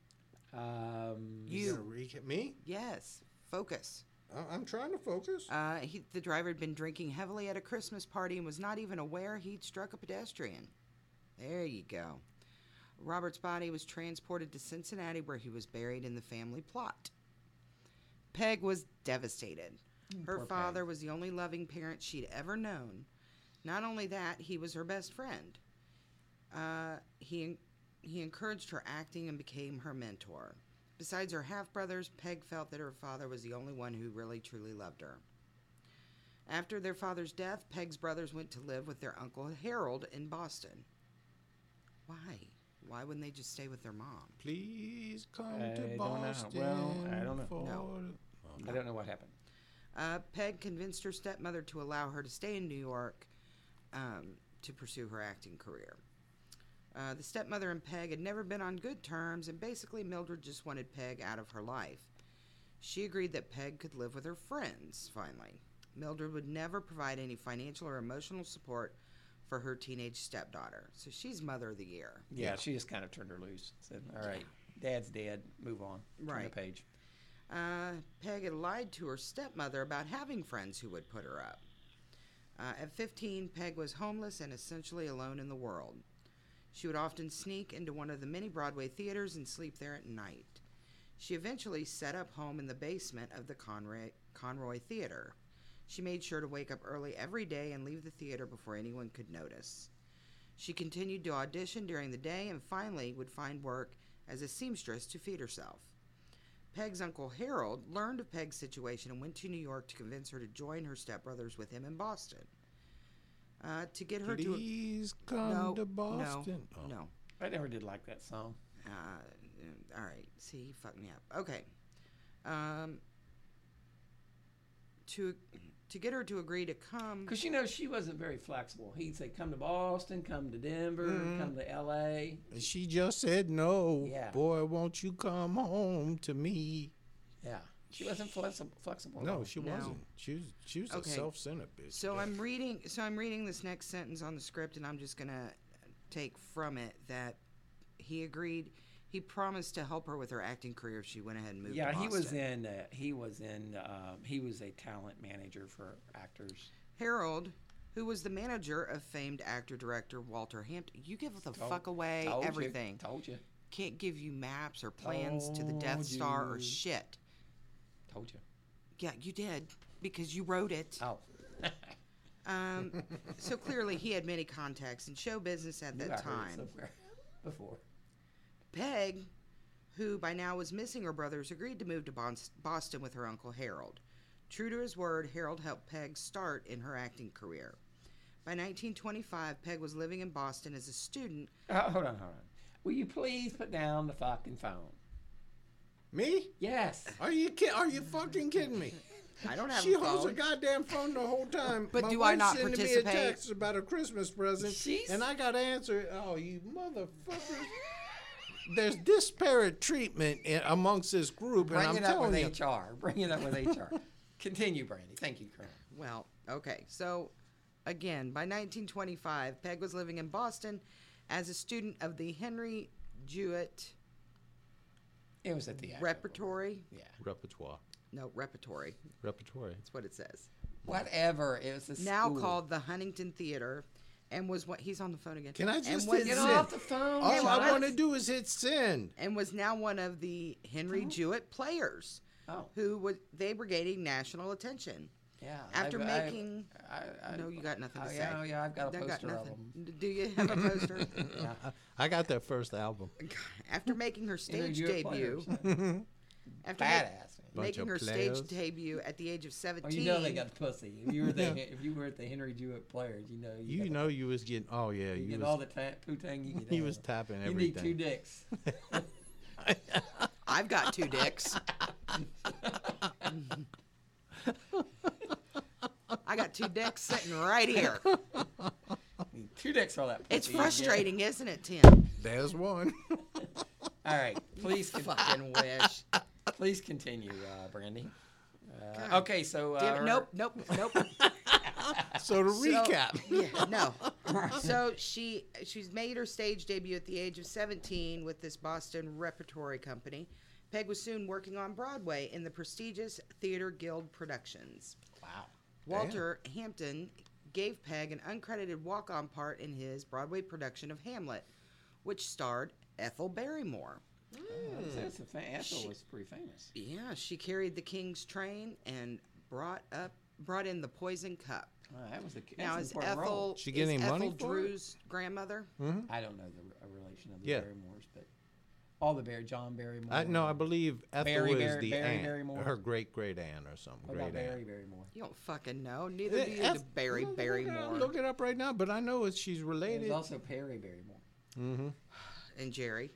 Um, You. gonna recap me? Yes. Focus. I- I'm trying to focus. Uh, he, the driver had been drinking heavily at a Christmas party and was not even aware he'd struck a pedestrian. There you go. Robert's body was transported to Cincinnati, where he was buried in the family plot. Peg was devastated. Her poor father Peg. was the only loving parent she'd ever known. Not only that, he was her best friend. Uh, he, he encouraged her acting and became her mentor. Besides her half-brothers, Peg felt that her father was the only one who really truly loved her. After their father's death, Peg's brothers went to live with their uncle Harold in Boston. Why? Why wouldn't they just stay with their mom? Please come I to don't know. Boston. Well, I don't know. for No. the- I don't know what happened. Uh, Peg convinced her stepmother to allow her to stay in New York um, to pursue her acting career. Uh, the stepmother and Peg had never been on good terms, and basically Mildred just wanted Peg out of her life. She agreed that Peg could live with her friends, finally. Mildred would never provide any financial or emotional support for her teenage stepdaughter, so she's mother of the year. Yeah, she just kind of turned her loose. Said, all right, Dad's dead. Move on. Turn Right. the page. Uh, Peg had lied to her stepmother about having friends who would put her up. Uh, at fifteen, Peg was homeless and essentially alone in the world. She would often sneak into one of the many Broadway theaters and sleep there at night. She eventually set up home in the basement of the Conroy, Conroy Theater. She made sure to wake up early every day and leave the theater before anyone could notice. She continued to audition during the day and finally would find work as a seamstress to feed herself. Peg's uncle Harold learned of Peg's situation and went to New York to convince her to join her stepbrothers with him in Boston. Uh, to get her to... Please come no, to Boston. No, Oh. no. I never did like that song. Uh, all right. See, he fucked me up. Okay. Um, to to get her to agree to come... Because, you know, she wasn't very flexible. He'd say, come to Boston, come to Denver, Mm-hmm. come to L A. And she just said no. Yeah. Boy, won't you come home to me? Yeah. She wasn't flexi- flexible. at No, all. she No. wasn't. She was she was Okay. a self-centered bitch. So Yeah. I'm reading. So I'm reading this next sentence on the script, and I'm just gonna take from it that he agreed. He promised to help her with her acting career if she went ahead and moved. Yeah, to he was Boston. in. Uh, he was in. Um, he was a talent manager for actors. Harold, who was the manager of famed actor-director Walter Hampton. You give the Told- fuck away told you, everything. told you. Can't give you maps or plans to the Death Told Star or you. shit. Told you. Yeah, you did because you wrote it. Oh. Um, so clearly he had many contacts in show business at Knew that I heard it time. somewhere before. Peg, who by now was missing her brothers, agreed to move to Bos- Boston with her uncle Harold. True to his word, Harold helped Peg start in her acting career. By nineteen twenty-five, Peg was living in Boston as a student. Uh, hold on, hold on. Will you please put down the fucking phone? Me? Yes. Are you ki- Are you fucking kidding me? I don't have She a holds phone. a goddamn phone the whole time. But My do I wife's not sending me participate? a text about a Christmas present, She's- and I got to answer. Oh, you motherfuckers! There's disparate treatment in, amongst this group, Bring and I'm it up telling with you. H R. Bring it up with H R. Continue, Brandy. Thank you, Colonel. Well, okay. So, again, by nineteen twenty-five, Peg was living in Boston as a student of the Henry Jewett It was at the end. Repertory. Yeah. Repertoire. No, Repertory. Repertoire. That's what it says. Whatever. It was a Now school. called the Huntington Theater, and was what he's on the phone again. Can I and just was, hit Get send? off the phone. All I Shut want to up. do is hit send. and was now one of the Henry Jewett players, Oh. who would they were gaining national attention. Yeah. After I've- I've- making, I, I, no, you got nothing to oh, say. Yeah, yeah, I've got a I've got poster of nothing. them. Do you have a poster? Yeah. I got their first album. After making her stage Henry Jewett debut, players. after ma- Badass. Bunch making of her players. stage debut at the age of Oh, seventeen. you know they got the pussy. If you were the if you were at the Henry Jewett Players, you know you, You got know the, you was getting. Oh yeah, you you get was. all the ta- poo-tang you get. He have. was tapping You everything. need two dicks. I've got two dicks. I got two dicks sitting right here. Two dicks for all that. It's pussy you get. frustrating, isn't it, Tim? There's one. All right, please, con- Fucking wish. please continue, uh, Brandy. Uh, okay, so uh, Damn it, her- nope, nope, nope. So to recap. Yeah, no. So she she's made her stage debut at the age of seventeen with this Boston repertory company. Peg was soon working on Broadway in the prestigious Theater Guild productions. Wow. Walter Hampton gave Peg an uncredited walk-on part in his Broadway production of Hamlet, which starred Ethel Barrymore. That's a fa- Ethel was pretty famous. Yeah, she carried the King's train and brought up brought in the Poison Cup. Uh, that was a that's Now an is important Ethel role. She get is any Ethel money for it? Drew's grandmother? I don't know the re- a relation of the Yeah. Barrymores, but all the Barry, John Barrymore. I, no, I believe Ethel Barry, is Barry, the Barry aunt, Barrymore. her great great aunt or something. What great about Barry aunt. Barrymore? You don't fucking know. Neither do you, Eh, the Barry look- look it up- Barrymore Look it up right now, but I know it's she's There's related. also Perry Barrymore. and Jerry.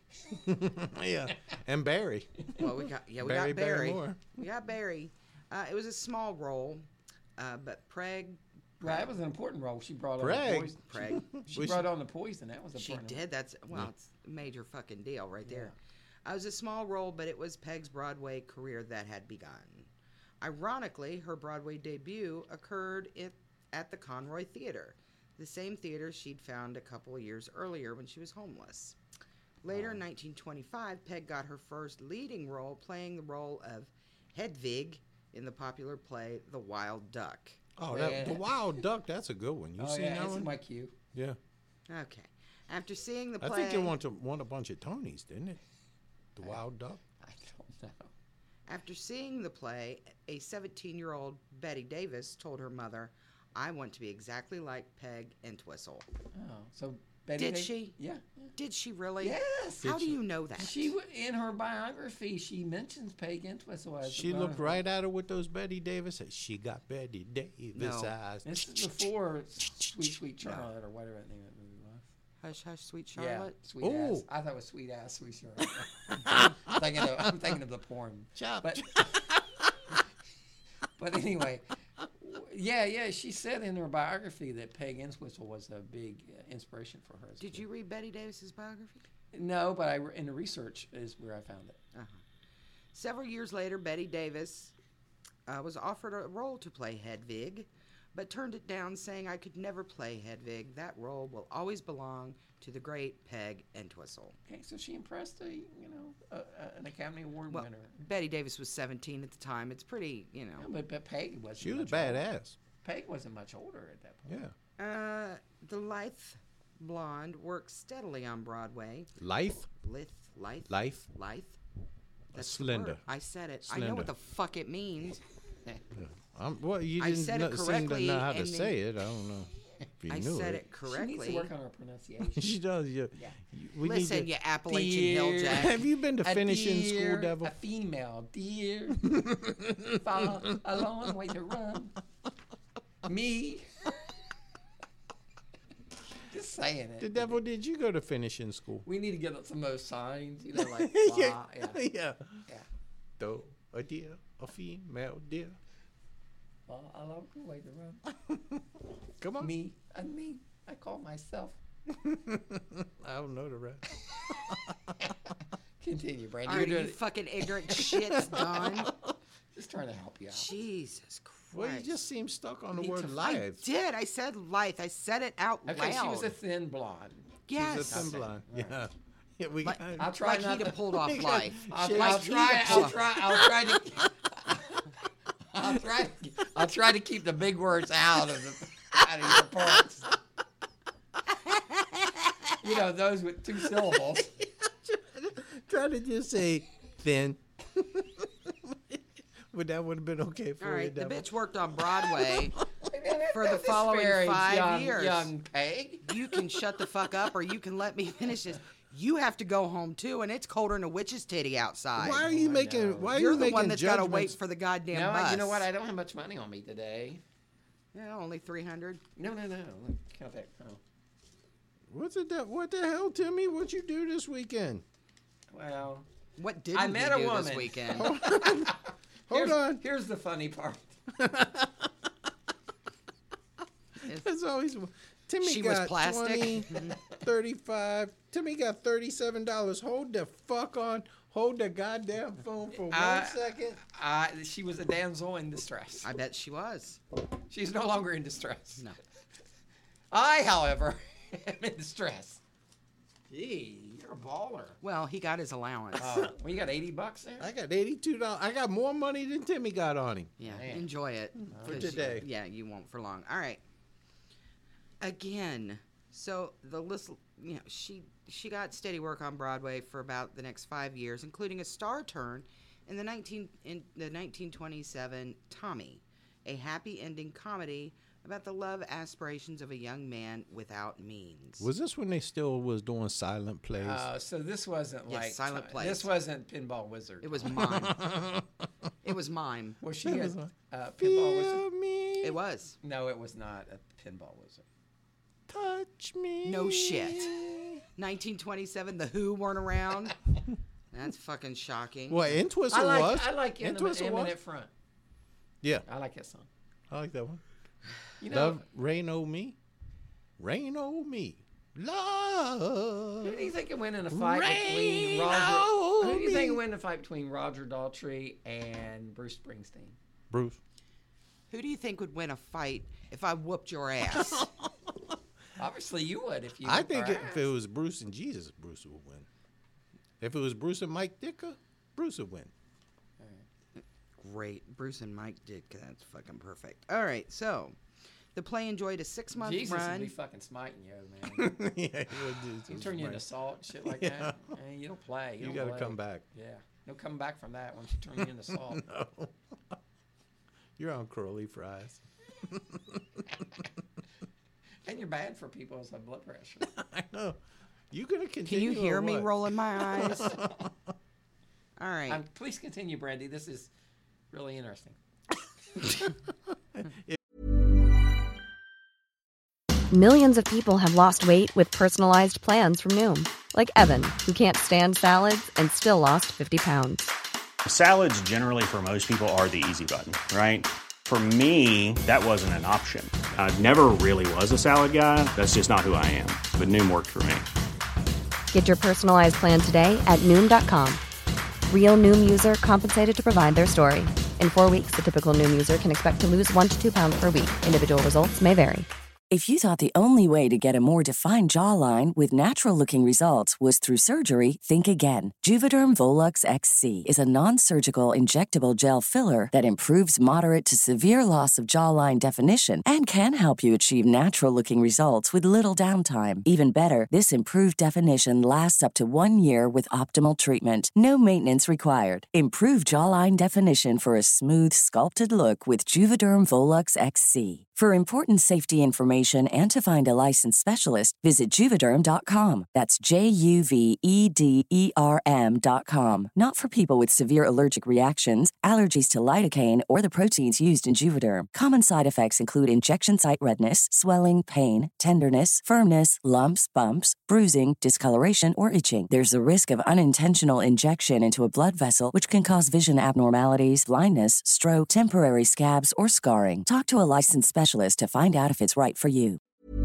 Yeah, and Barry. Well, we got yeah, we Barry got Barry. Barrymore. We got Barry. Uh, it was a small role, uh, but Preg, Right, that was an important role. She brought on Preg. the poison. Preg, She Was brought on the poison. That was she important. did. That's well, it's a major fucking deal right there. Uh, it was a small role, but it was Peg's Broadway career that had begun. Ironically, her Broadway debut occurred it, at the Conroy Theater, the same theater she'd found a couple of years earlier when she was homeless. Later in nineteen twenty-five, Peg got her first leading role playing the role of Hedwig in the popular play The Wild Duck. Oh, that, Yeah. the Wild Duck. That's a good one. You Oh seen yeah, that it's in one? my queue. Yeah. Okay. After seeing the I play, think it won, to, won a bunch of Tonys, didn't it? The Wild Duck. I don't know. After seeing the play, a seventeen-year-old Betty Davis told her mother, "I want to be exactly like Peg Entwistle." Oh, so Betty Did Davis- she? Yeah. Did she really? Yes. How do you know that? She w- in her biography she mentions Peg Entwistle as She the looked runner. right at her with those Betty Davis. Said, she got Betty Davis No. eyes. This is before Sweet Sweet Charlotte or whatever that name of that movie was. Hush, hush, sweet Charlotte. Yeah, sweet Ooh. ass. I thought it was sweet ass, sweet Charlotte. I'm thinking of I'm thinking of the porn. Chop. But but anyway, w- yeah, yeah. She said in her biography that Peg Entwistle was a big uh, inspiration for her. as a Did kid. you read Betty Davis's biography? No, but I re- in the research is where I found it. Several years later, Betty Davis uh, was offered a role to play Hedwig, but turned it down, saying, "I could never play Hedwig. That role will always belong to the great Peg Entwistle." Okay, so she impressed a you know a, a, an Academy Award Well, winner. Betty Davis was seventeen at the time. It's pretty, you know. No, but, but Peg wasn't. She was much older. badass. Peg wasn't much older at that point. Yeah. Uh, the lithe blonde worked steadily on Broadway. Life. Lithe, lithe, Life. lithe. That's the Slender. word. I said it. I know Slender. what the fuck it means. Um, well, you I didn't said it know, seem to correctly, know how to and say it. I don't know if you I knew said it. it She needs to correctly. work on her pronunciation. She does. Yeah. Yeah. We need Listen, to- you Appalachian Dear- Hilljack. Have you been to A finishing deer, school, Devil? A female deer, far a long way to run. Me. Just saying it. The Devil, did you go to finishing school? We need to get some of those signs, you know, like yeah. blah, yeah. yeah. Yeah. Though a deer, a female deer. Far a long way to run. Come on. Me, and me. I call myself. I don't know the rest. Continue, Brandon. All You're right, you doing it. fucking ignorant shit's done. Just trying to help you out. Jesus Christ. Well, you just seem stuck on the Need word to I life. did. I said lithe. I said it out Okay, loud. she was a thin blonde. yes. She's a thin blonde. Yeah. Yeah, we Like- got I'll try like not he'd to have pulled off life. I'll, Shit. I'll Like try. he- I'll try. I'll try to. I'll try. I'll try to keep the big words out of the out of your parts. You know those with two syllables. try to just say thin. But that would have been okay for All you, right, the Devil. bitch worked on Broadway for the Don't following disparage five young, years. Young Peg. You can shut the fuck up, or you can let me finish this. You have to go home too, and it's colder than a witch's titty outside. Why are you I making? know. Why are You're you the making one that's got to judgments? wait for the goddamn No, bus. you know what? I don't have much money on me today. Yeah, only three hundred. No, no, no. Look, count that. Oh. What's it that? What the hell, Timmy? What you do this weekend? Well, What did I you met do a woman. this weekend? Hold here's, on. Here's the funny part. That's always. Timmy She was got plastic. twenty, thirty-five. Timmy got thirty-seven dollars. Hold the fuck on. Hold the goddamn phone for one Uh, second. Uh, she was a damsel in distress. I bet she was. She's no longer in distress. No. I, however, am in distress. Gee, you're a baller. Well, he got his allowance. Oh, well, you got eighty bucks there? I got eighty-two dollars. I got more money than Timmy got on him. Yeah, Man. enjoy it. For 'cause today. You, yeah, you won't for long. All right. Again, so the list, you know, she she got steady work on Broadway for about the next five years, including a star turn in the nineteen in the nineteen twenty-seven Tommy, a happy ending comedy about the love aspirations of a young man without means. Was this when they still was doing silent plays? Uh, so this wasn't Yes, like silent plays. This wasn't Pinball Wizard. It was mime. It was mime. Was she was a like, uh, Pinball Wizard? Feel me, It was. No, it was not a Pinball Wizard. touch me. No shit. nineteen twenty-seven, The Who weren't around. That's fucking shocking. Well, In Twister I like was. I like In in Twister was. Imminent Front. Yeah, I like that song. I like that one. You know, Love, rain on me, rain on me, love. who do you think would win in a fight Rain between Roger? on Who do you think me. would win in a fight between Roger Daltrey and Bruce Springsteen? Bruce. Who do you think would win a fight if I whooped your ass? Obviously, you would if you. I whipped think our it, if it was Bruce and Jesus, Bruce would win. If it was Bruce and Mike Dicker, Bruce would win. Great. Bruce and Mike did. That's fucking perfect. All right, so the play enjoyed a six-month Jesus would run. be fucking smiting you, man. yeah, he would do. He'll turn you into salt and shit like Yeah. that. Man, you don't play. You, You don't got to play. come back. Yeah, no coming back from that once you turn you into salt. No. You're on curly fries. And you're bad for people who have blood pressure. I know. You gonna Can continue? you hear or me what? rolling my eyes? All right. Um, please continue, Brandy. This is really interesting. Millions of people have lost weight with personalized plans from Noom, like Evan, who can't stand salads and still lost fifty pounds. Salads generally for most people are the easy button, right? For me, that wasn't an option. I never really was a salad guy. That's just not who I am. But Noom worked for me. Get your personalized plan today at Noom dot com. Real Noom user compensated to provide their story. In four weeks, the typical Noom user can expect to lose one to two pounds per week. Individual results may vary. If you thought the only way to get a more defined jawline with natural-looking results was through surgery, think again. Juvederm Volux X C is a non-surgical injectable gel filler that improves moderate to severe loss of jawline definition and can help you achieve natural-looking results with little downtime. Even better, this improved definition lasts up to one year with optimal treatment. No maintenance required. Improve jawline definition for a smooth, sculpted look with Juvederm Volux X C. For important safety information and to find a licensed specialist, visit Juvederm dot com. That's J U V E D E R M dot com. Not for people with severe allergic reactions, allergies to lidocaine, or the proteins used in Juvederm. Common side effects include injection site redness, swelling, pain, tenderness, firmness, lumps, bumps, bruising, discoloration, or itching. There's a risk of unintentional injection into a blood vessel, which can cause vision abnormalities, blindness, stroke, temporary scabs, or scarring. Talk to a licensed specialist to find out if it's right for you.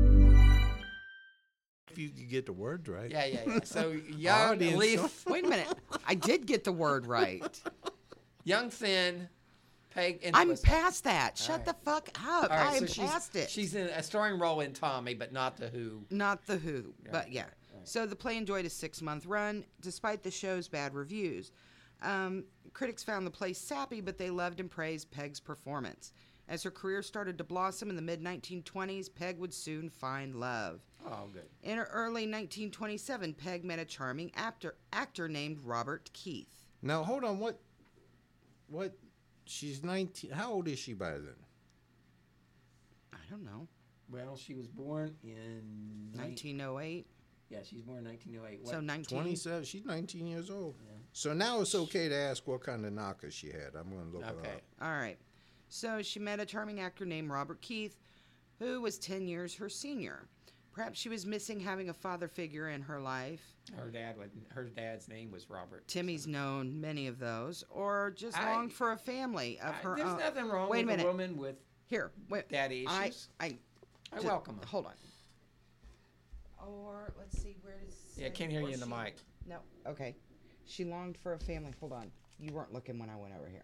If you could get the word right. Yeah, yeah, yeah. So young, Audience, leaf, Wait a minute. I did get the word right. young, thin, Peg, and I'm Twister. past that. Shut right. the fuck up. All right, I am so she's, past it. She's in a starring role in Tommy, but not the Who. Not the Who, but yeah. So the play enjoyed a six-month run, despite the show's bad reviews. Um, critics found the play sappy, but they loved and praised Peg's performance. As her career started to blossom in the mid nineteen twenties, Peg would soon find love. Oh, good. In early nineteen twenty-seven, Peg met a charming actor, actor named Robert Keith. Now hold on. What? What? She's nineteen. How old is she by then? I don't know. Well, she was born in nineteen oh eight. Yeah, she's born in nineteen oh eight. What? So nineteen. twenty-seven. She's nineteen years old. Yeah. So now it's okay to ask what kind of knocker she had. I'm going to look Okay. her up. All right. So she met a charming actor named Robert Keith, who was ten years her senior. Perhaps she was missing having a father figure in her life. Her dad would, her dad's name was Robert. Timmy's known many of those, or just I- longed for a family of I- her there's own. nothing wrong Wait with a minute. a woman with Here, wait. daddy I, issues. I, I ju- welcome her. Hold on. Or let's see, where does? it Yeah, say- can't hear or you in the she- mic. No. Okay. She longed for a family. Hold on. You weren't looking when I went over here.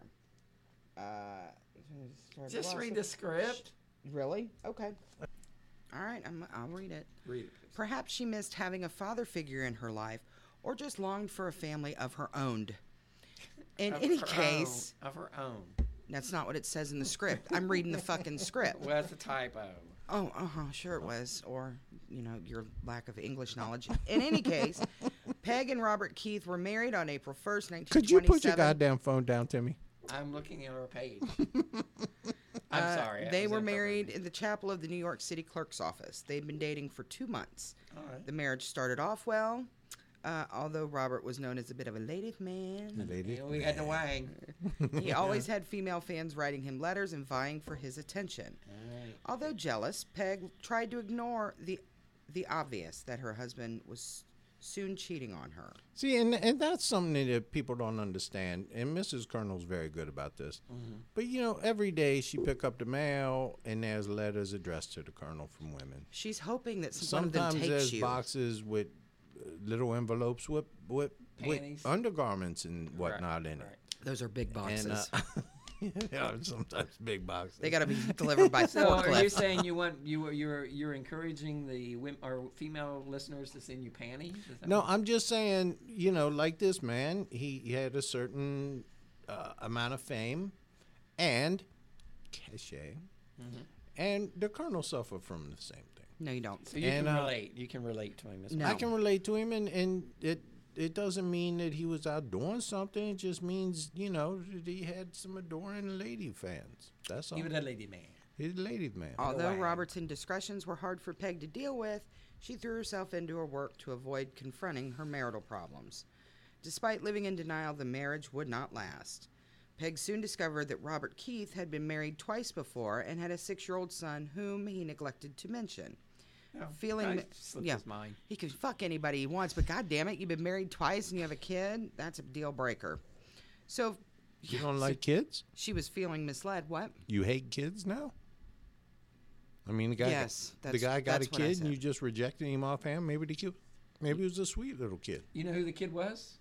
Uh, Just read the script. Really? Okay. All right, I'm, I'll read it. Read it, please. Perhaps she missed having a father figure in her life, or just longed for a family of her own. In Of any her case, own, of her own. that's not what it says in the script. I'm reading the fucking script. Well, that's a typo. Oh, uh-huh, sure it was. Or, you know, your lack of English knowledge. In any case, Peg and Robert Keith were married on April first, nineteen twenty-seven. Could you put your goddamn phone down, Timmy? I'm looking at her page. I'm Uh, sorry. that They was were inappropriate. married in the chapel of the New York City clerk's office. They'd been dating for two months. All right. The marriage started off well, uh, although Robert was known as a bit of a ladies' man. Lady. Yeah, we got the wang. He always had female fans writing him letters and vying for his attention. All right. Although jealous, Peg tried to ignore the the obvious that her husband was soon cheating on her. See, and and that's something that people don't understand. And Missus Colonel's very good about this. Mm-hmm. But you know, every day she pick up the mail and there's letters addressed to the Colonel from women. She's hoping that some one of Sometimes them takes there's you. boxes with uh, little envelopes with with, with Panties. undergarments and whatnot Right, in right. it. Those are big boxes. And uh, yeah, sometimes big boxes. They got to be delivered by So are you forklift. saying you want you you're you're encouraging the women or female listeners to send you panties? Is that No, what- I'm just saying, you know, like this man, he, he had a certain uh, amount of fame and cachet, Mm-hmm. and the Colonel suffered from the same thing. No, you don't. So you and, can uh, relate. You can relate to him. Mister No. I can relate to him, and, and it it doesn't mean that he was out doing something. It just means, you know, that he had some adoring lady fans. That's all. He was a lady man. He's a ladies man. Although wang. Robert's indiscretions were hard for Peg to deal with, she threw herself into her work to avoid confronting her marital problems. Despite living in denial, the marriage would not last. Peg soon discovered that Robert Keith had been married twice before and had a six-year-old son whom he neglected to mention. Oh, Feeling I that- slipped yeah. his mind. He can fuck anybody he wants, but goddamn it, you've been married twice and you have a kid? That's a deal breaker. So You don't like kids? she was feeling misled. What? You hate kids now? I mean, the guy, Yes, the that's- guy got a that's what I kid, said. and you just rejected him offhand. Maybe the kid, maybe he was a sweet little kid. You know who the kid was?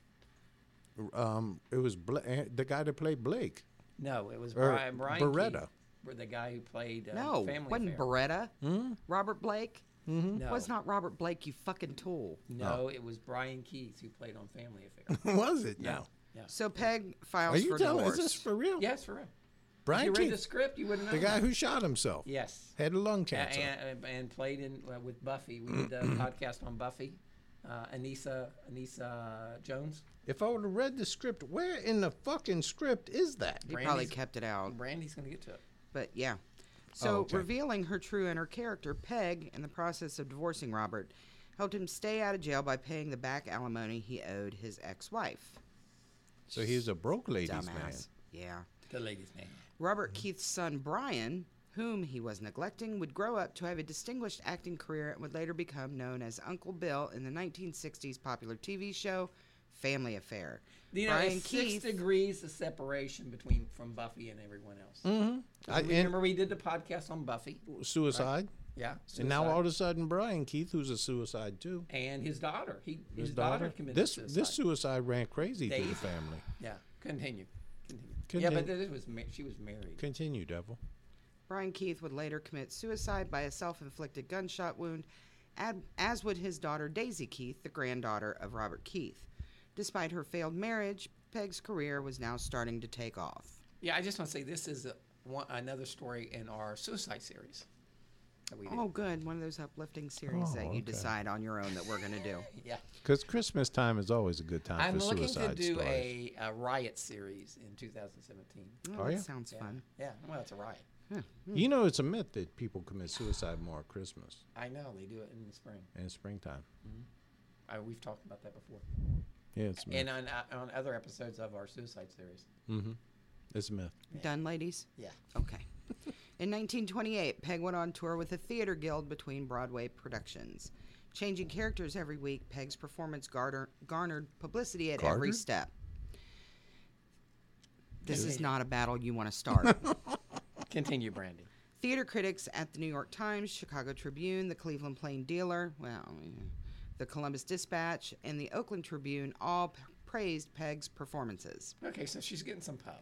Um, it was Bla- eh, the guy that played Blake. No, it was Or Brian. Brian Beretta. Keith, were the guy who played uh, No, Family wasn't Affair. Beretta. Hmm? Robert Blake? No, Was not Robert Blake, you fucking tool. no, it was Brian Keith who played on Family Affair. was it? Yeah. No. Yeah. So Peg Are files you for telling? divorce. Is this for real? Yes, for real. Brian if you read Keith, the script, you wouldn't know. the guy that. who shot himself, Yes. had lung A- cancer. And, and played in uh, with Buffy. We did a podcast on Buffy. Uh, Anissa Anissa Jones. If I would have read the script, where in the fucking script is that? He probably Brandy's- kept it out. Brandy's going to get to it. But yeah. So Oh, okay. revealing her true inner character, Peg, in the process of divorcing Robert, helped him stay out of jail by paying the back alimony he owed his ex-wife. So he's a broke ladies man. Dumbass. Yeah. The ladies' man. Robert Keith's son, Brian, whom he was neglecting, would grow up to have a distinguished acting career and would later become known as Uncle Bill in the nineteen sixties popular T V show Family Affair. You know, Brian it's Keith, six degrees of separation between from Buffy and everyone else. Mm-hmm. I, Remember, and we did the podcast on Buffy. suicide. Yeah. And now suicide. all of a sudden, Brian Keith, who's a suicide too. and his daughter. He his, daughter, committed This suicide. this suicide ran crazy through the Dave. family. Yeah. Continue. Continue. Continue. Yeah, but this was ma- she was married. Continue, devil. Brian Keith would later commit suicide by a self-inflicted gunshot wound, ad- as would his daughter Daisy Keith, the granddaughter of Robert Keith. Despite her failed marriage, Peg's career was now starting to take off. Yeah, I just want to say this is a, one, another story in our suicide series that we did. Oh, good. One of those uplifting series Oh, that you okay. decide on your own that we're going to do. Yeah. Because Christmas time is always a good time I'm for looking suicide to do stories. a, a riot series in two thousand seventeen. Oh, Are that you? sounds Yeah. fun. Yeah. Well, it's a riot. You know, it's a myth that people commit suicide more at Christmas I know they do it in the spring. and springtime. I, we've talked about that before, Yeah, it's a myth. and on uh, on other episodes of our suicide series. Mm-hmm. It's a myth. Done, ladies? Yeah. Okay. In nineteen twenty-eight, Peg went on tour with the Theater Guild between Broadway productions. Changing characters every week, Peg's performance garner, garnered publicity at every Garnered? step. This is not a battle you want to start. Continue, Brandy. Theater critics at the New York Times, Chicago Tribune, the Cleveland Plain Dealer, well, the Columbus Dispatch, and the Oakland Tribune all p- praised Peg's performances. Okay, so she's getting some pub.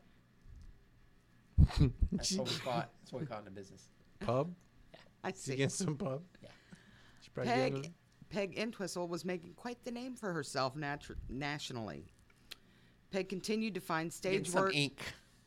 That's what we caught. That's what we caught in the business. Pub? I She see. get some pub? Yeah. She probably get Peg, it. Peg Entwistle was making quite the name for herself natu- nationally. Peg continued to find Getting stage some work. ink.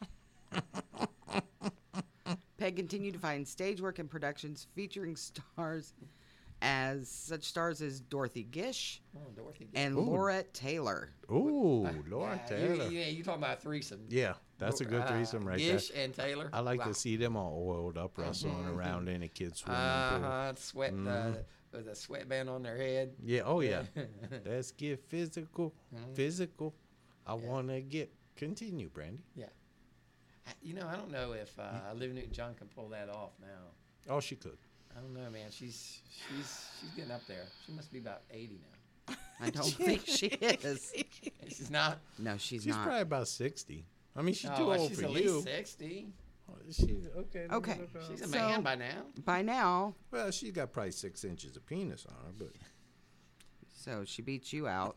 Peg continued to find stage work and productions featuring stars as such stars as Dorothy Gish Oh, Dorothy. and Laurette Taylor. Ooh, Laura yeah, Taylor. You, yeah, you talking about a threesome. Yeah, that's a good Uh, threesome right Gish there. and Taylor. I like Wow. to see them all oiled up wrestling around in a kid's swimming pool. Uh-huh, sweat, uh, with a sweatband on their head. Yeah, oh yeah. Let's get physical. Mm-hmm. Physical. I want to get. Continue, Brandy. Yeah. I- You know, I don't know if uh, Olivia Newton-John can pull that off now. Oh, she could. I don't know, man. She's she's she's getting up there. She must be about eighty now. I don't think she is. She's not. No, she's, She's not. probably about sixty. I mean, she's No, too well, old she's for at you. least sixty. Oh, is she okay? let me Okay. look her up. She's a So- man by now. By now, Well, she's got probably six inches of penis on her, but so she beats you out.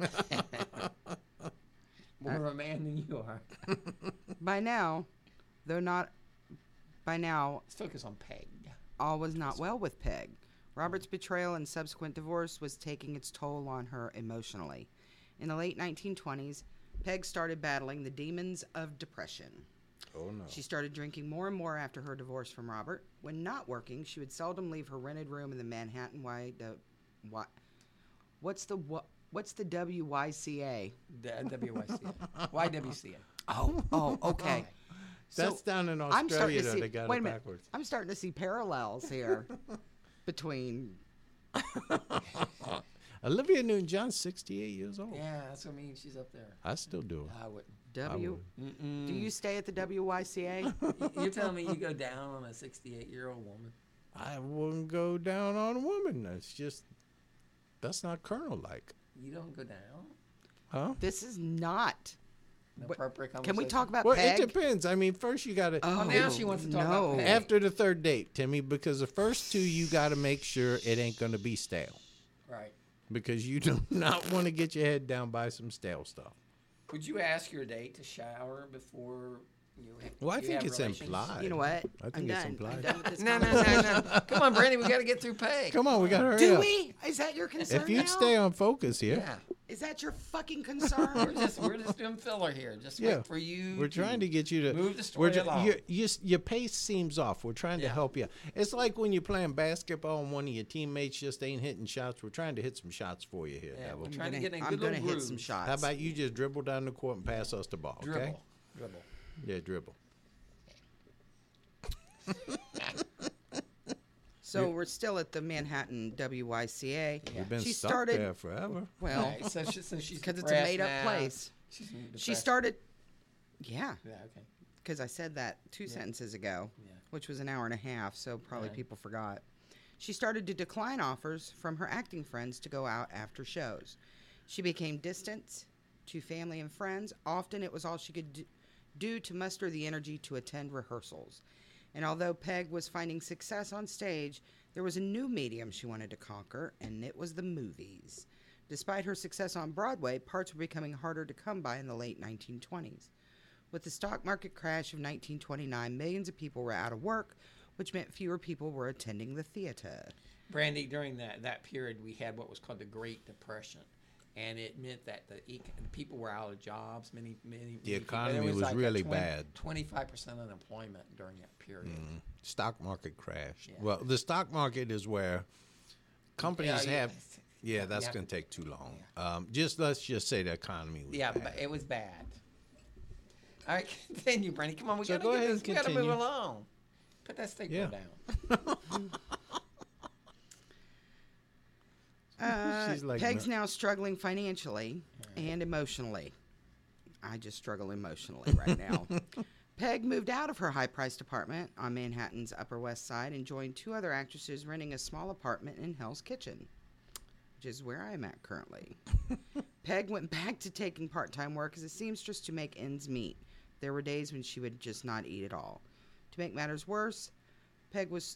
More of a man than you are. By now, though not, by now, Let's focus on Peg. all was not well with Peg. Robert's betrayal and subsequent divorce was taking its toll on her emotionally. In the late nineteen twenties, Peg started battling the demons of depression. oh no. She started drinking more and more after her divorce from Robert. When not working, she would seldom leave her rented room in the Manhattan Y. Y what's the what? What's the W Y C A? The W Y C A. Y W C A. Oh, oh, okay. That's So, down in I'm starting Australia. to though, see. they got wait it a minute. backwards. I'm starting to see parallels here between. Olivia Newton-John's sixty-eight years old. Yeah, that's what I mean. She's up there. I still do it. I wouldn't. W. Mm-mm. Do you stay at the W Y C A? Y- You're telling me you go down on a sixty-eight-year-old woman? I wouldn't go down on a woman. That's just, that's not Colonel-like. You don't go down? Huh? This is not. No What- appropriate Can we conversation? talk about Well, Peg? it depends. I mean, first you got to, Oh, now she wants to talk no. about Peg. after the third date, Timmy, because the first two you got to make sure it ain't going to be stale. Right. Because you do not want to get your head down by some stale stuff. Would you ask your date to shower before you have Well, I you think have it's relations? implied. You know what? I think I'm it's done. implied. I'm done with this No, no, no, conversation. no. Come on, Brandy. We got to get through Peg. Come on, we got to hurry Do up. we? Is that your concern If you'd now? stay on focus here. Yeah. Is that your fucking We're concern? just we're just doing filler here. Just Yeah. wait for you. We're trying to get you to move the we're story ju- along. Your, your, your pace seems off. We're trying to Yeah. help you. It's like when you're playing basketball and one of your teammates just ain't hitting shots. We're trying to hit some shots for you here, Yeah, Neville. we're I'm trying to gonna- get in a I'm good gonna little hit some groove. shots. How about you just dribble down the court and pass us the ball, okay? Dribble. Dribble. Yeah, dribble. So we're still at the Manhattan W Y C A. You've been She stuck started. there forever. Well, Right, so, she, so she's because it's a depressed made-up now. place. She's She depressed. started. Yeah, Yeah. Okay. because I said that two sentences ago, Yeah. which was an hour and a half, so probably Right. people forgot. She started to decline offers from her acting friends to go out after shows. She became distant to family and friends. Often it was all she could d- do to muster the energy to attend rehearsals. And although Peg was finding success on stage, there was a new medium she wanted to conquer, and it was the movies. Despite her success on Broadway, parts were becoming harder to come by in the late nineteen twenties. With the stock market crash of nineteen twenty-nine, millions of people were out of work, which meant fewer people were attending the theater. Brandy, during that, that period, we had what was called the Great Depression. And it meant that the ec- people were out of jobs. Many, many. The many economy people. There was like a really twenty bad. Twenty-five percent unemployment during that period. Stock market crashed. Yeah. Well, the stock market is where companies Yeah, yeah. have. Yeah, that's Yeah. going to take too long. Um, just let's just say the economy was Yeah, bad. but it was bad. All right, continue, Brandy. Come on, we So gotta go get ahead this. and We gotta move continue. along. Put that steak Yeah. down. Uh, She's like, Peg's no. now struggling financially and emotionally. I just struggle emotionally right now. Peg moved out of her high-priced apartment on Manhattan's Upper West Side and joined two other actresses renting a small apartment in Hell's Kitchen, which is where I'm at currently. Peg went back to taking part-time work as a seamstress to make ends meet. There were days when she would just not eat at all. To make matters worse, Peg was...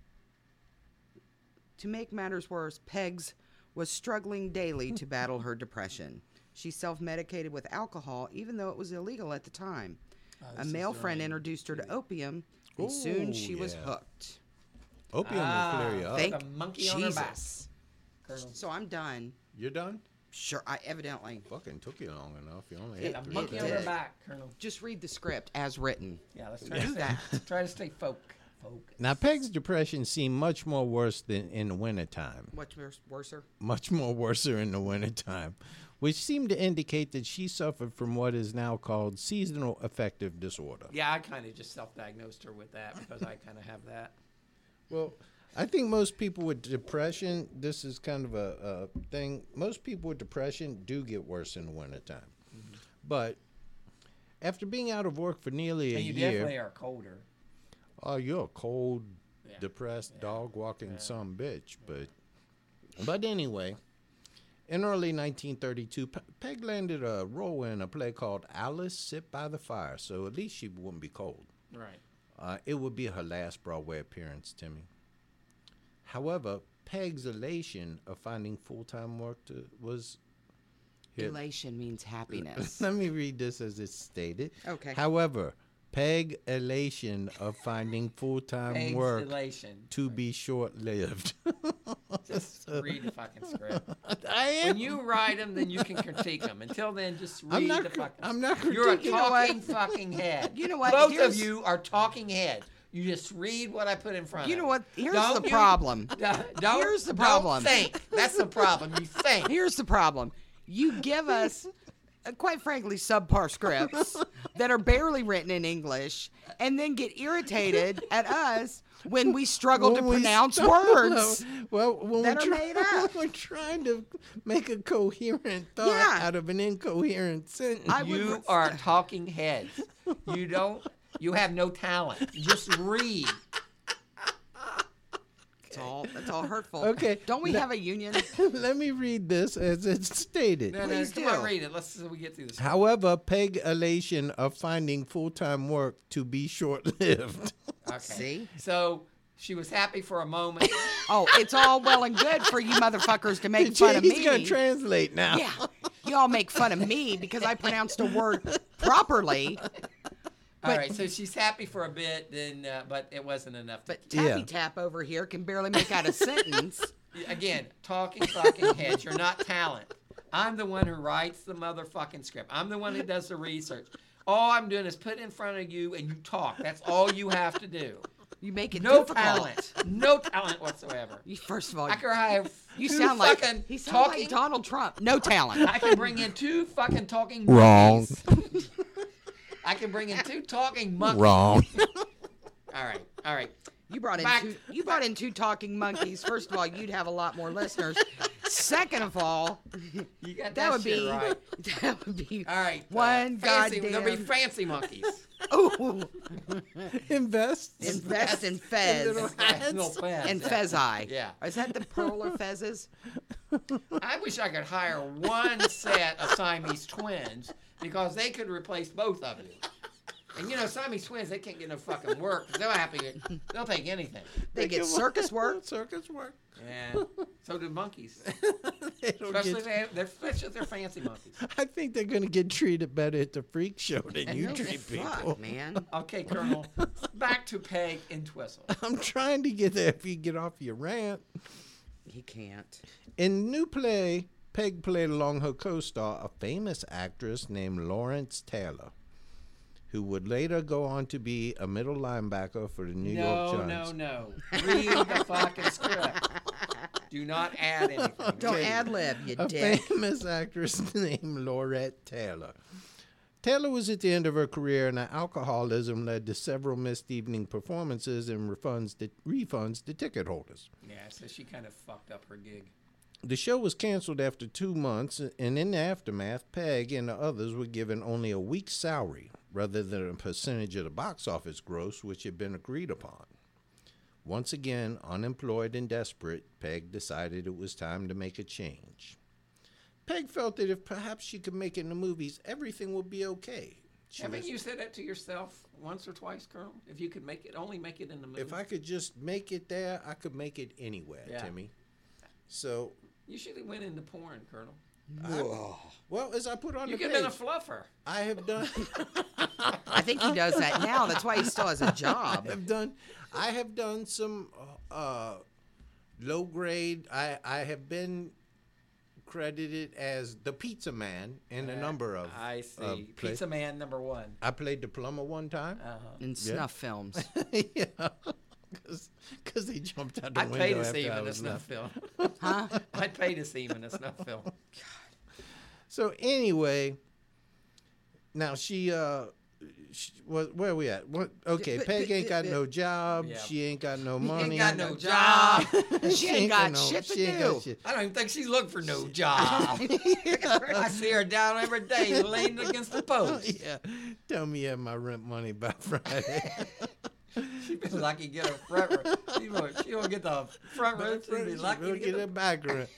To make matters worse, Peg's was struggling daily to battle her depression. She self-medicated with alcohol, even though it was illegal at the time. Oh, A this male is friend right. introduced her to opium, and soon Ooh, she was yeah. hooked. Opium Ah, will clear you up. Thank The monkey on her back. Jesus. Colonel. So I'm done. You're done? Sure, I evidently. Fucking took you long enough. You only It- had The three monkey it on her did. back, Colonel. Just read the script as written. Yeah, let's try Do to stay, that. try to stay folk. folk. Now, Peg's depression seemed much more worse than in the wintertime. Much worse, worser. Much more worser in the wintertime, which seemed to indicate that she suffered from what is now called seasonal affective disorder. Yeah, I kind of just self-diagnosed her with that because I kind of have that. Well, I think most people with depression, this is kind of a, a thing, most people with depression do get worse in the wintertime. Mm-hmm. But after being out of work for nearly a And you year, definitely are colder. oh, you're a cold, Yeah. depressed Yeah. dog walking Yeah. some bitch. But, but anyway, in early nineteen thirty-two, Pe- Peg landed a role in a play called Alice Sit by the Fire, so at least she wouldn't be cold. Right. Uh, it would be her last Broadway appearance, Timmy. However, Peg's elation of finding full-time work to, was... Here, Elation means happiness. let me read this as it's stated. Okay. However, Peg elation of finding full-time Peg's work elation. to be short-lived. Just read the fucking script. I am. When you write them, then you can critique them. Until then, just read I'm not the cr- fucking. I'm not You're a critiquing. You know what? talking fucking head. You know what? Both Here's- of you are talking heads. You just read what I put in front You of know what? Here's Don't the you- problem. Don't, don't- Here's the don't problem. think. That's the problem. You think. Here's the problem. You give us, uh, quite frankly, subpar scripts that are barely written in English and then get irritated at us when we struggle to When we pronounce stumble words. over- Well, when that we're, are made up. we're trying to make a coherent thought Yeah. out of an incoherent sentence. I would You re- are talking heads. You don't. You have no talent. Just read. That's all, that's all hurtful. Okay. Don't we Now- have a union? Let me read this as it's stated. No, no, Please come do. on, read it. Let's so we get through this. However, Peg elation of finding full-time work to be short-lived. Okay. See? So she was happy for a moment. Oh, it's all well and good for you motherfuckers to make fun of He's me. gonna translate now. Yeah. You all make fun of me because I pronounced a word properly. All But- right, so she's happy for a bit, then, uh, but it wasn't enough. To, But Tappy Yeah. Tap over here can barely make out a sentence. again, talking fucking heads. You're not talent. I'm the one who writes the motherfucking script. I'm the one who does the research. All I'm doing is put it in front of you and you talk. That's all you have to do. You make it No difficult. talent. No talent whatsoever. You, first of all, I can have you two sound like fucking he sounds talking. like Donald Trump. No talent. I can bring in two fucking talking Wrong. monkeys. I can bring in two talking monkeys. Wrong. All right, all right. You brought in Back- two, you brought in two talking monkeys. First of all, you'd have a lot more listeners. Second of all, You got that, that would shit be right. that would be All right. uh, one fancy, goddamn. There'll be fancy monkeys. Ooh, Invest. invest in Fez little Little fez. and Fez-Eye. Yeah. Is that the pearl or Fezes? I wish I could hire one set of Siamese twins because they could replace both of you. And you know, Siamese twins, they can't get no fucking work. They'll happy. They'll take anything. They get circus work. Circus work. Yeah. So do monkeys. They don't Especially get- if they, they're especially if they're fancy monkeys. I think they're gonna get treated better at the freak show than you No treat fuck, people. man. Okay, Colonel. Back to Peg and Twistle. I'm trying to get there if you get off your rant. He can't. In the new play, Peg played along her co-star, a famous actress named Lawrence Taylor, who would later go on to be a middle linebacker for the New York No, Giants. no, no. Read the fucking script. Do not add anything. Don't Okay. ad lib, you A dick. famous actress named Laurette Taylor. Taylor was at the end of her career, and her alcoholism led to several missed evening performances and refunds to, refunds to ticket holders. Yeah, so she kind of fucked up her gig. The show was canceled after two months, and in the aftermath, Peg and the others were given only a week's salary rather than a percentage of the box office gross, which had been agreed upon. Once again, unemployed and desperate, Peg decided it was time to make a change. Peg felt that if perhaps she could make it in the movies, everything would be okay. She Haven't was, you said that to yourself once or twice, Colonel? If you could make it, only make it in the movie. if I could just make it there, I could make it anywhere, Yeah. Timmy. So, You should have went into porn, Colonel. I, well, as I put on You the could page, have been a fluffer. I have done... I think he does that now. That's why he still has a job. I have done, I have done some uh, low grade. I, I have been credited as the pizza man in a number of. I see. uh, play- Pizza Man number one. I played the plumber one time. Uh-huh. In snuff films. yeah, because they jumped out the I'd window pay to after see him I in a was snuff left. film. Huh? I'd pay to see him in a snuff film. So anyway, now she uh. She, what, where are we at? What? Okay, Peg ain't got no job. Yeah. She ain't got no He money. ain't got no job. She ain't got no- shit to she ain't got do. shit. I don't even think she's looking for no job. I see her down every day leaning against the post. Yeah, tell me you have my rent money by Friday. She'd be lucky to get a front row. She won't, she won't get the front row. She'd be lucky We'll to get get a the back rent.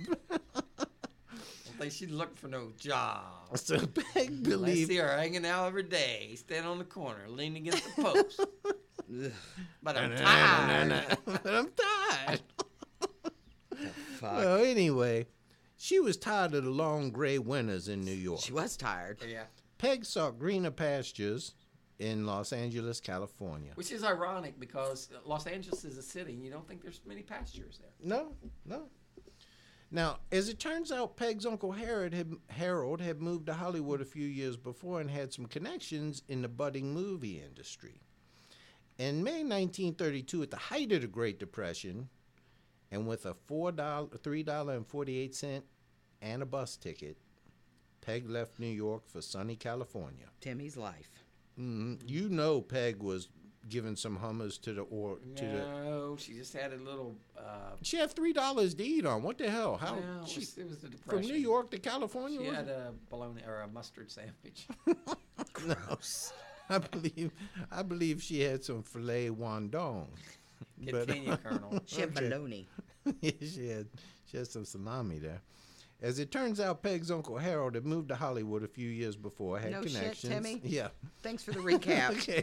I think she's looking for no job. So Peg I believed. see her hanging out every day, standing on the corner, leaning against the post. But I'm tired. But I'm tired. Fuck. Well, anyway, she was tired of the long gray winters in New York. She was tired. Yeah. Peg sought greener pastures in Los Angeles, California. Which is ironic because Los Angeles is a city and you don't think there's many pastures there. No, no. Now, as it turns out, Peg's Uncle Harold had, Harold had moved to Hollywood a few years before and had some connections in the budding movie industry. In May nineteen thirty-two, at the height of the Great Depression, and with a four dollars, three dollars and forty-eight cents and a bus ticket, Peg left New York for sunny California. Timmy's life. Mm, you know Peg was giving some Hummers to the or to the. No, she just had a little. Uh, She had three dollars to eat on. What the hell? How well, it she, was, it was the depression. from New York to California? She was had it? a bologna or a mustard sandwich. Gross. I believe I believe she had some filet wandong. But- Continue, Colonel. She had Okay. baloney. Yeah, she had she had some salami there. As it turns out, Peg's Uncle Harold had moved to Hollywood a few years before, had No shit, connections. Timmy? Yeah. Thanks for the recap. Okay.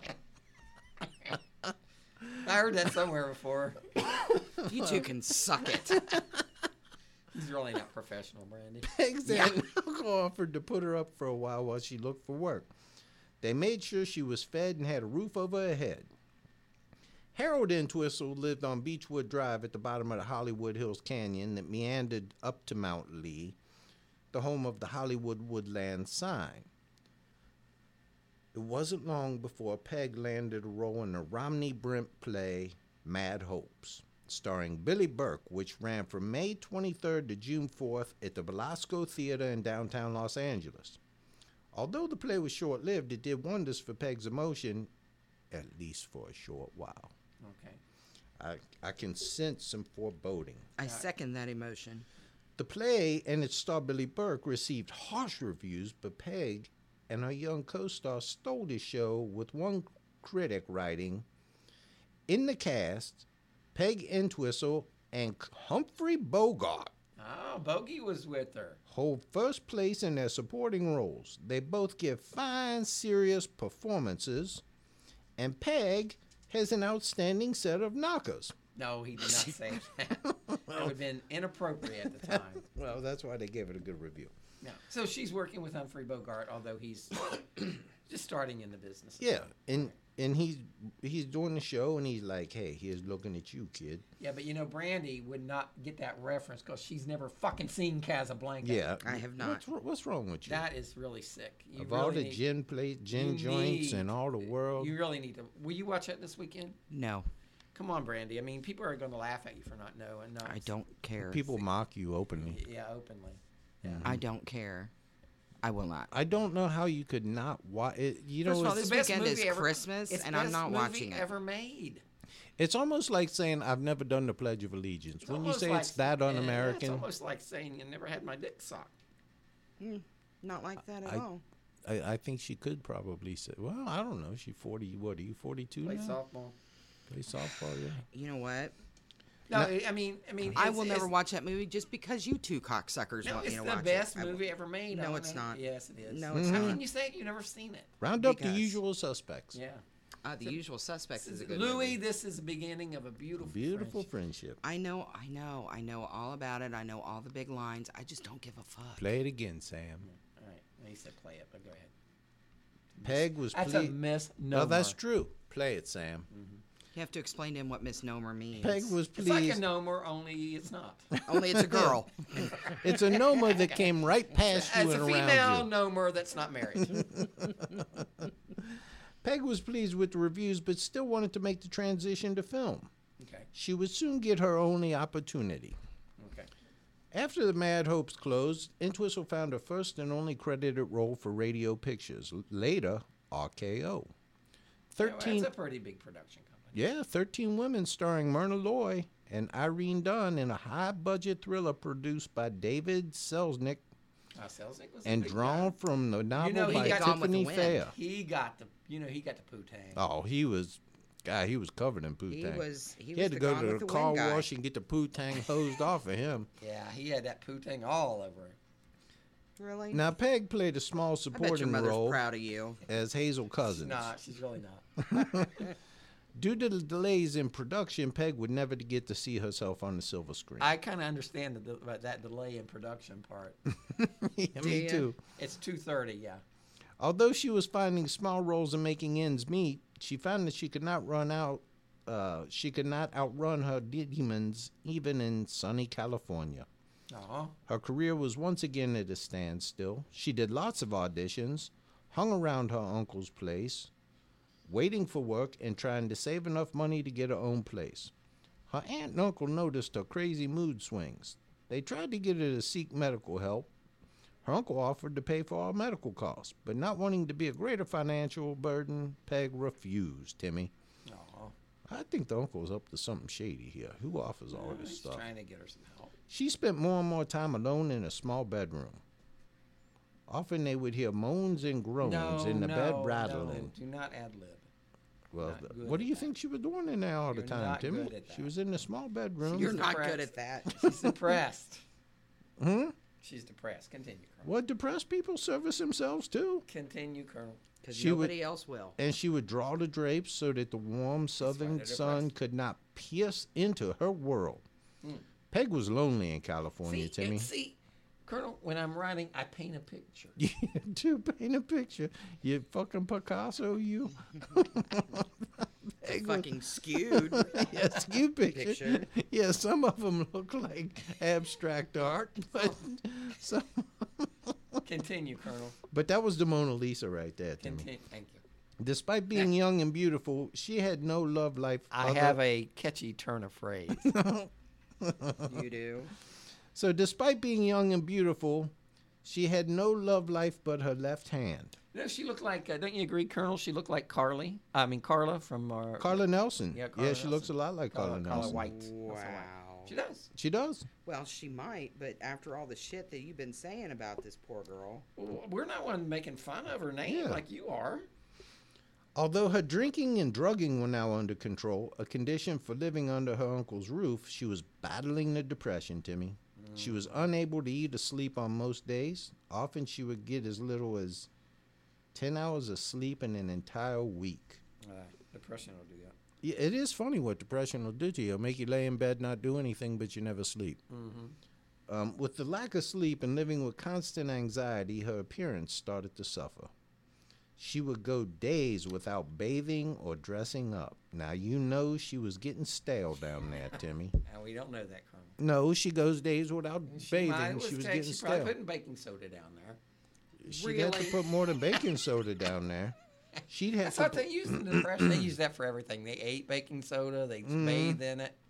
I heard that somewhere before. You two can suck it. He's really not professional, Brandy. Peg's aunt uncle offered to put her up for a while while she looked for work. They made sure she was fed and had a roof over her head. Harold Entwistle lived on Beechwood Drive at the bottom of the Hollywood Hills Canyon that meandered up to Mount Lee, the home of the Hollywood Woodland sign. It wasn't long before Peg landed a role in the Romney Brent play Mad Hopes, starring Billy Burke, which ran from May twenty-third to June fourth at the Velasco Theater in downtown Los Angeles. Although the play was short-lived, it did wonders for Peg's emotion, at least for a short while. Okay. I, I can sense some foreboding. I second that emotion. The play and its star Billy Burke received harsh reviews, but Peg and her young co-star stole the show, with one critic writing, "In the cast, Peg Entwistle and Humphrey Bogart Oh, Bogey was with her. hold first place in their supporting roles. They both give fine, serious performances, and Peg has an outstanding set of knockers." No, he did not say that. That would have been inappropriate at the time. Well, that's why they gave it a good review. No. So she's working with Humphrey Bogart, although he's just starting in the business. Yeah, and and he's he's doing the show, and he's like, "Hey, here's looking at you, kid." Yeah, but you know, Brandy would not get that reference because she's never fucking seen Casablanca. Yeah, I have not. What's, wr- what's wrong with you? That is really sick. You of really all the need, gin plate, gin you joints, need- and all the world. You really need to. Will you watch it this weekend? No, Come on, Brandy. I mean, people are going to laugh at you for not knowing. Not I don't care. People mock you openly. Yeah, openly. I don't care. I will not. I don't know how you could not watch it. You know, First of all, it's, this the best weekend movie is ever- Christmas, it's and I'm best not movie watching it. ever made. it's almost like saying I've never done the Pledge of Allegiance. It's When you almost say like- it's that yeah, un-American, it's almost like saying you never had my dick sucked. Mm, not like that at I- all. I, I think she could probably say, well, I don't know. She's forty. What are you, forty-two Play now? softball. Play softball, yeah. You know what? No, No. I mean, I mean, I it's- will never it's- watch that movie just because you two cocksuckers No, want it's me to the watch best it. I will- movie ever made. No, I it's mean, not. Yes, it is. No, it's How not. can you say it? You've never seen it? Round up the Because- usual suspects. Yeah. Uh, the Usual Suspects is a good Louis, movie. this is the beginning of a beautiful, Beautiful friendship. friendship. I know, I know, I know all about it. I know all the big lines. I just don't give a fuck. Play it again, Sam. All right, he said play it, but go ahead. Peg was That's ple- a misnomer. No, that's true. Play it, Sam. You have to explain to him what misnomer means. Peg was It's like a pleased. nomer, only it's not. Only it's a girl. It's a Noma that came right past you As and a around female you. nomer that's not married. Peg was pleased with the reviews, but still wanted to make the transition to film. Okay. She would soon get her only opportunity. Okay. After the Mad Hopes closed, Entwistle found her first and only credited role for Radio Pictures. L- Later, R K O. Thirteen, That's a pretty big production company. yeah, thirteen women starring Myrna Loy and Irene Dunn in a high-budget thriller produced by David Selznick Uh, Selznick was a and big drawn guy. from the novel know, he by got Gone with the Tiffany Wind. Fair. He got the, you know, he got the poo-tang. Oh, he was, God, he was covered in poo He tang. was- he He, was had to the go Gone to with the the car Wind guy. wash and get the poo tang hosed off of him. Yeah, he had that poo-tang all over him. Really? Now, Peg played a small I bet your supporting mother's role proud of you. as Hazel She's Cousins. not. She's really not. Due to the delays in production, Peg would never get to see herself on the silver screen. I kind of understand the, de- that delay in production part. Yeah, Do me ya? too. It's two thirty, yeah. Although she was finding small roles and making ends meet, she found that she could not run out. Uh, she could not outrun her demons, even in sunny California. Aw. Her career was once again at a standstill. She did lots of auditions, hung around her uncle's place, waiting for work and trying to save enough money to get her own place. Her aunt and uncle noticed her crazy mood swings. They tried to get her to seek medical help. Her uncle offered to pay for all medical costs, but not wanting to be a greater financial burden, Peg refused, Timmy. Aw. I think the uncle's up to something shady here. Who offers all this He's stuff? trying to get her some help. She spent more and more time alone in a small bedroom. Often they would hear moans and groans No, in the no, bed no, rattling. do not ad lib. Well, not th- good what do at you that. think she was doing in there all the You're time, not Timmy? good at She that. was in the small bedroom. You're She's not depressed. good at that. She's depressed. Hmm? She's depressed. Continue, Colonel. What depressed people service themselves too. Continue, Colonel. Because She would- nobody else will. And she would draw the drapes so that the warm southern they're sun depressed. could not pierce into her world. Peg was lonely in California, See, Timmy. and see, Colonel, when I'm writing, I paint a picture. You do paint a picture. You fucking Picasso, you. It's fucking skewed. Yes, you picture. Picture. Yeah, some of them look like abstract art, but some. Continue, Colonel. But that was the Mona Lisa right there, Timmy. Continue. Thank you. Despite being young and beautiful, she had no love life. I other- have a catchy turn of phrase. You do. So, despite being young and beautiful, she had no love life but her left hand. No, she looked like, uh, don't you agree, Colonel? She looked like Carly. I mean, Carla from our. Carla Nelson. Yeah, Carla she looks a Nelson. lot like Carla, Carla, Carla Nelson. White. That's the White. Wow. She does. She does. Well, she might, but after all the shit that you've been saying about this poor girl. Well, we're not one making fun of her name Yeah. like you are. Although her drinking and drugging were now under control, a condition for living under her uncle's roof, she was battling the depression, Timmy. She was unable to eat or sleep on most days. Often she would get as little as ten hours of sleep in an entire week. Uh, depression will do that. Yeah, it is funny what depression will do to you. It'll make you lay in bed, not do anything, but you never sleep. Mm-hmm. Um, with the lack of sleep and living with constant anxiety, her appearance started to suffer. She would go days without bathing or dressing up. Now, you know she was getting stale down there, Timmy. And we don't know that, Colonel. No, she goes days without She bathing. might- she was take- getting She probably stale. putting baking soda down there. She'd have to Really? put more than baking soda down there. She'd have That's to what put- they use in the depression. They use that for everything. They ate baking soda. They Mm-hmm. bathed in it.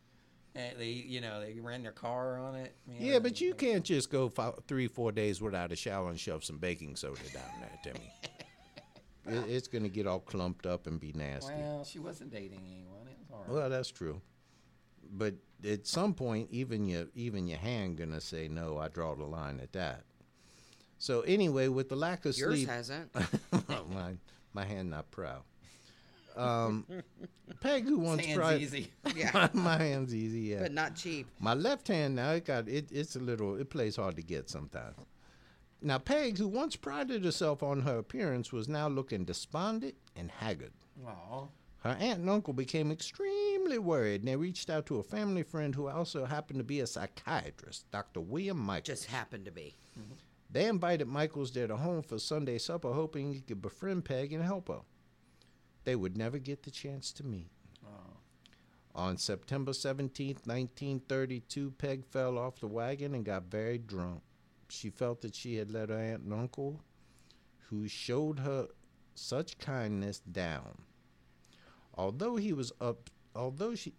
And they, you know, they ran their car on it. Man, Yeah, but you can't just go five, three, four days without a shower and shove some baking soda down there, Timmy. it, it's going to get all clumped up and be nasty. Well, she wasn't dating anyone. It was all right. Well, that's true. But at some point, even your even your hand going to say, no, I draw the line at that. So anyway, with the lack of Yours sleep. hasn't. my, my hand not proud. Um, Peg, who once Hand's tried. easy. Yeah. my, my hand's easy, yeah. But not cheap. My left hand now, it got it. It's a little. It plays hard to get sometimes. Now, Peg, who once prided herself on her appearance, was now looking despondent and haggard. Aw. Her aunt and uncle became extremely worried, and they reached out to a family friend who also happened to be a psychiatrist, Doctor William Michaels. Just happened to be. Mm-hmm. They invited Michaels there to home for Sunday supper, hoping he could befriend Peg and help her. They would never get the chance to meet. Oh. On September seventeenth, nineteen thirty-two, Peg fell off the wagon and got very drunk. She felt that she had let her aunt and uncle, who showed her such kindness, down. Although he was up, although she,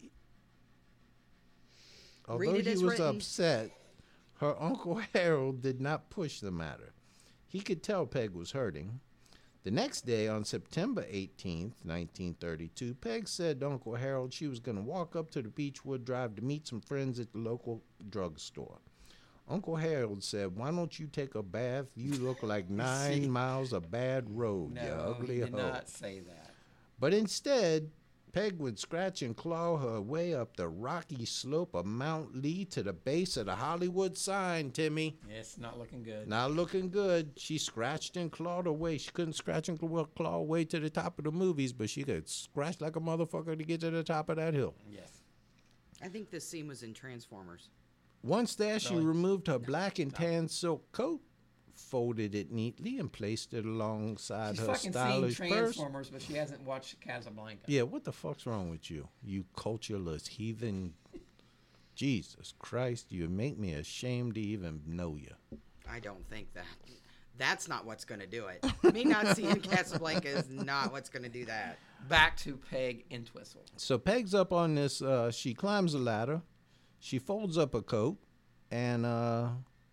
although it he as was written. upset, her Uncle Harold did not push the matter. He could tell Peg was hurting. The next day, on September eighteenth, nineteen thirty-two, Peg said to Uncle Harold she was going to walk up to the Beechwood Drive to meet some friends at the local drugstore. Uncle Harold said, "Why don't you take a bath? You look like nine miles of bad road, No, you ugly he did hoe." not say that. But instead, Peg would scratch and claw her way up the rocky slope of Mount Lee to the base of the Hollywood sign, Timmy. It's not looking good. Not looking good. She scratched and clawed her way. She couldn't scratch and claw claw her way to the top of the movies, but she could scratch like a motherfucker to get to the top of that hill. Yes. I think this scene was in Transformers. Once there, she Really? removed her black and tan silk coat, folded it neatly, and placed it alongside She's her fucking seen stylish purse. Transformers, but she hasn't watched Casablanca. Yeah, what the fuck's wrong with you? You cultureless heathen. Jesus Christ, you make me ashamed to even know you. I don't think that. That's not what's going to do it. Me not seeing Casablanca is not what's going to do that. Back to Peg Entwistle. So Peg's up on this, uh, she climbs the ladder, she folds up her coat, and uh,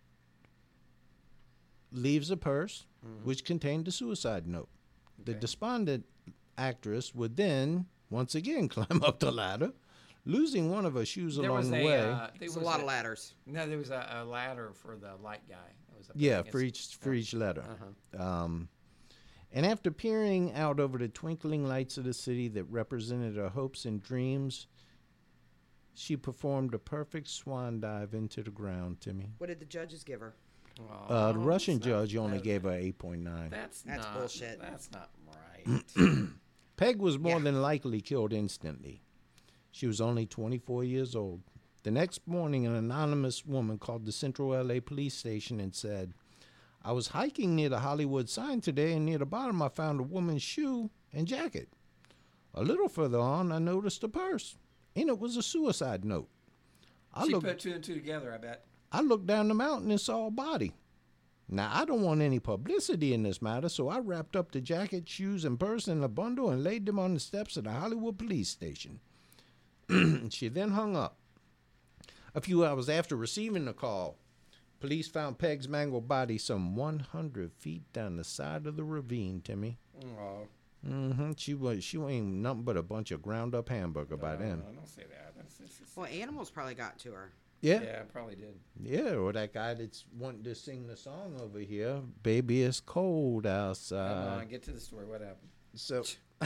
leaves a purse, mm-hmm. which contained a suicide note. Okay. The despondent actress would then, once again, climb up the ladder, losing one of her shoes there along was the a, way. Uh, There's a lot of ladders. No, there was a, a ladder for the light guy. It was yeah, for each, for each letter. Uh-huh. Um, and after peering out over the twinkling lights of the city that represented her hopes and dreams, she performed a perfect swan dive into the ground, Timmy. What did the judges give her? Oh, Uh, the Russian that's judge not- only that- gave her eight point nine. That's, That's not, bullshit. That's not right. Peg was more Yeah. than likely killed instantly. She was only twenty-four years old. The next morning, an anonymous woman called the Central L A police station and said, "I was hiking near the Hollywood sign today, and near the bottom I found a woman's shoe and jacket. A little further on, I noticed a purse. In it was a suicide note. I she looked, put two and two together, I bet. I looked down the mountain and saw a body. Now, I don't want any publicity in this matter, so I wrapped up the jacket, shoes, and purse in a bundle and laid them on the steps of the Hollywood police station." She then hung up. A few hours after receiving the call, police found Peg's mangled body some one hundred feet down the side of the ravine, Timmy. Oh, Mm-hmm. She was she ain't nothing but a bunch of ground up hamburger by then. no, don't say that. That's, that's, that's, Well, animals probably got to her. Yeah. yeah, probably did. Yeah, or that guy that's wanting to sing the song over here, "Baby, it's cold outside." Come on, get to the story. What happened? So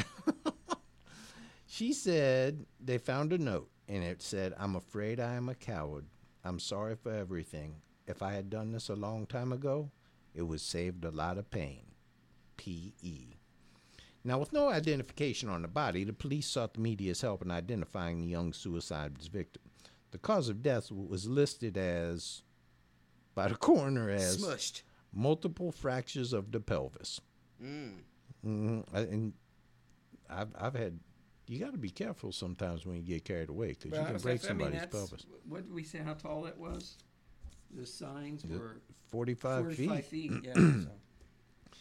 she said they found a note, and it said, "I'm afraid I am a coward. I'm sorry for everything. If I had done this a long time ago, it would saved a lot of pain. P E" Now, with no identification on the body, the police sought the media's help in identifying the young suicide's victim. The cause of death was listed as, by the coroner, as Smushed. multiple fractures of the pelvis. Mm. Mm-hmm. And I've, I've had, you got to be careful sometimes when you get carried away because Well, you can I break was- I mean, somebody's that's- pelvis. What did we say how tall that was? The signs The were forty-five, forty-five feet. feet. Yeah. So.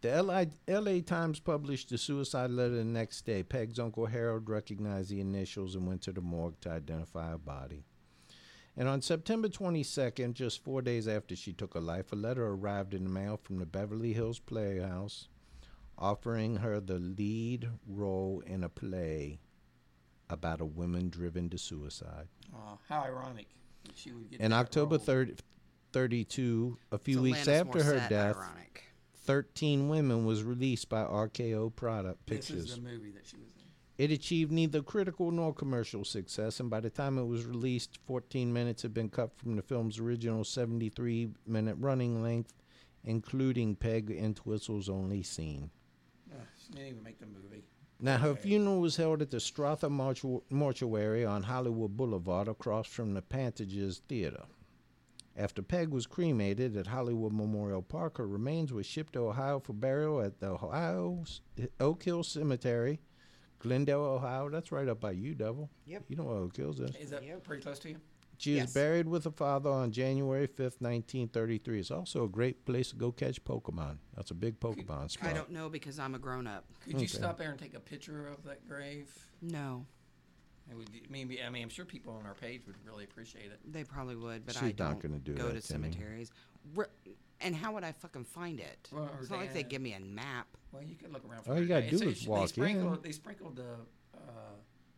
The L I L A Times published the suicide letter the next day. Peg's Uncle Harold recognized the initials and went to the morgue to identify her body. And on September twenty-second, just four days after she took her life, a letter arrived in the mail from the Beverly Hills Playhouse offering her the lead role in a play about a woman driven to suicide. Oh, how ironic that she would get In that October role. third, thirty-two, a few So weeks Alanis after her Morissette, death, ironic. thirteen Women was released by R K O Product This Pictures. is the movie that she was in. It achieved neither critical nor commercial success, and by the time it was released, fourteen minutes had been cut from the film's original seventy-three minute running length, including Peg Entwistle's only scene. Uh, she didn't even make the movie. Now, her funeral was held at the Strother Mortu- Mortuary on Hollywood Boulevard across from the Pantages Theater. After Peg was cremated at Hollywood Memorial Park, her remains were shipped to Ohio for burial at the Ohio Oak Hill Cemetery, Glendale, Ohio. That's right up by you, Devil. Yep. You know what Oak Hills is. Is that Yep. pretty close to you? She Yes. is buried with her father on January fifth, nineteen thirty-three. It's also a great place to go catch Pokemon. That's a big Pokemon spot. I don't know because I'm a grown up. Could Okay. you stop there and take a picture of that grave? No, It would maybe. I mean, I'm sure people on our page would really appreciate it. they probably would, but She's I not don't gonna do go that to to me. cemeteries. Re- and how would I fucking find it? Well, her it's not like they dad- give me a map. Well, you could look around. For All her you gotta grave. do So is she- walk they sprinkled, in. They sprinkled the uh,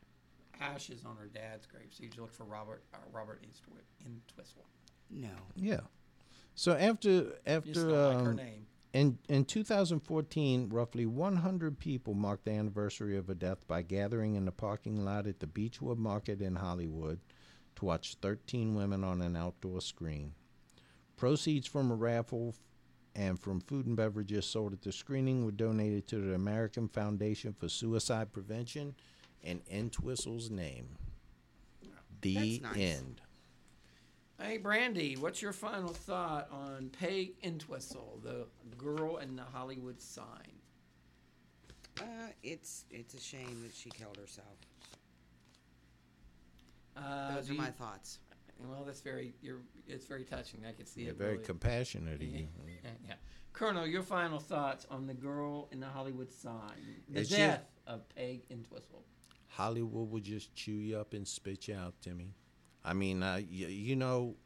ashes on her dad's grave, so you just look for Robert uh, Robert Entwi- Entwistle. No. Yeah. So after Just after don't like her um, name. in in two thousand fourteen, roughly one hundred people marked the anniversary of her death by gathering in the parking lot at the Beechwood Market in Hollywood to watch thirteen women on an outdoor screen. Proceeds from a raffle f- and from food and beverages sold at the screening were donated to the American Foundation for Suicide Prevention in Entwistle's name. The That's nice. end. Hey, Brandy, what's your final thought on Peg Entwistle, the girl in the Hollywood sign? Uh, it's it's a shame that she killed herself. Uh, Those do are my you- thoughts. Well, that's very. You're. It's very touching. I can see They're it. very really. compassionate of you. Yeah, yeah. Colonel, your final thoughts on the girl in the Hollywood sign, the It's death of Peg Entwistle. Hollywood will just chew you up and spit you out, Timmy. I mean, uh, you, you know,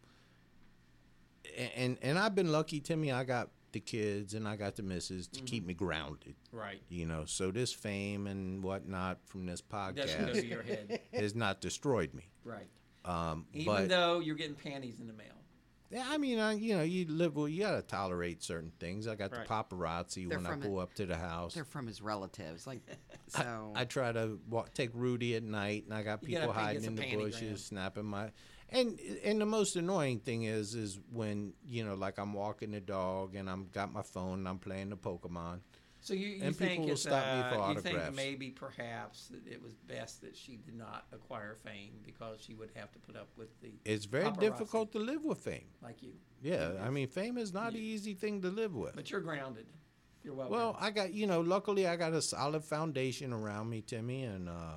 and and I've been lucky, Timmy. I got the kids and I got the missus to keep me grounded. Right. You know, so this fame and whatnot from this Doesn't go to podcast your head. has not destroyed me. Right. Um, Even but though you're getting panties in the mail. yeah, I mean, I, you know, you live well. You gotta tolerate certain things. I got Right. the paparazzi They're when I from go it- up to the house. They're from his relatives, like so. I try to walk, take Rudy at night, and I got You gotta people pay- hiding get in some the pantygram. bushes, snapping my. And and the most annoying thing is is when you know, like I'm walking the dog and I'm got my phone and I'm playing the Pokemon. So you, you And think people will it's, stop me uh, for you autographs. think maybe perhaps that it was best that she did not acquire fame because she would have to put up with the It's very paparazzi, difficult to live with fame. like you. Yeah, I mean, fame is not an easy thing to live with. But you're grounded. You're well. Well, grounded. I got you know, luckily I got a solid foundation around me, Timmy, and uh,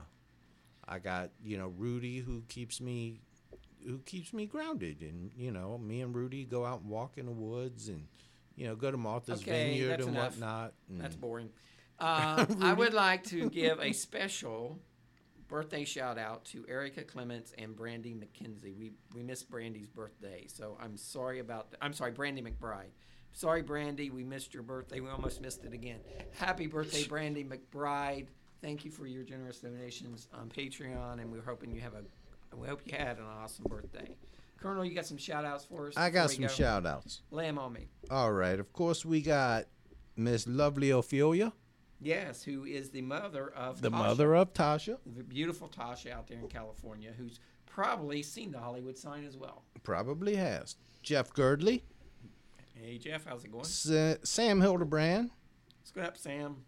I got you know Rudy who keeps me, who keeps me grounded, and you know me and Rudy go out and walk in the woods, and you know go to Martha's Okay, Vineyard that's and enough. whatnot. And That's boring. Uh, I would like to give a special birthday shout out to Erica Clements and Brandy McKenzie. We we missed Brandy's birthday, so I'm sorry about that. I'm sorry, Brandy McBride. Sorry, Brandy, we missed your birthday. We almost missed it again. Happy birthday, Brandy McBride. Thank you for your generous donations on Patreon, and we're hoping you have a. We hope you had an awesome birthday. Colonel, you got some shout outs for us? I got before we some go? shout outs. Lay 'em on me. All right, of course we got Miss Lovely Ophelia, Yes, who is the mother of the Tasha. mother of Tasha. The beautiful Tasha out there in California, who's probably seen the Hollywood sign as well. Probably has. Jeff Girdley, Hey, Jeff, how's it going? Sa- Sam Hildebrand, What's going up, Sam?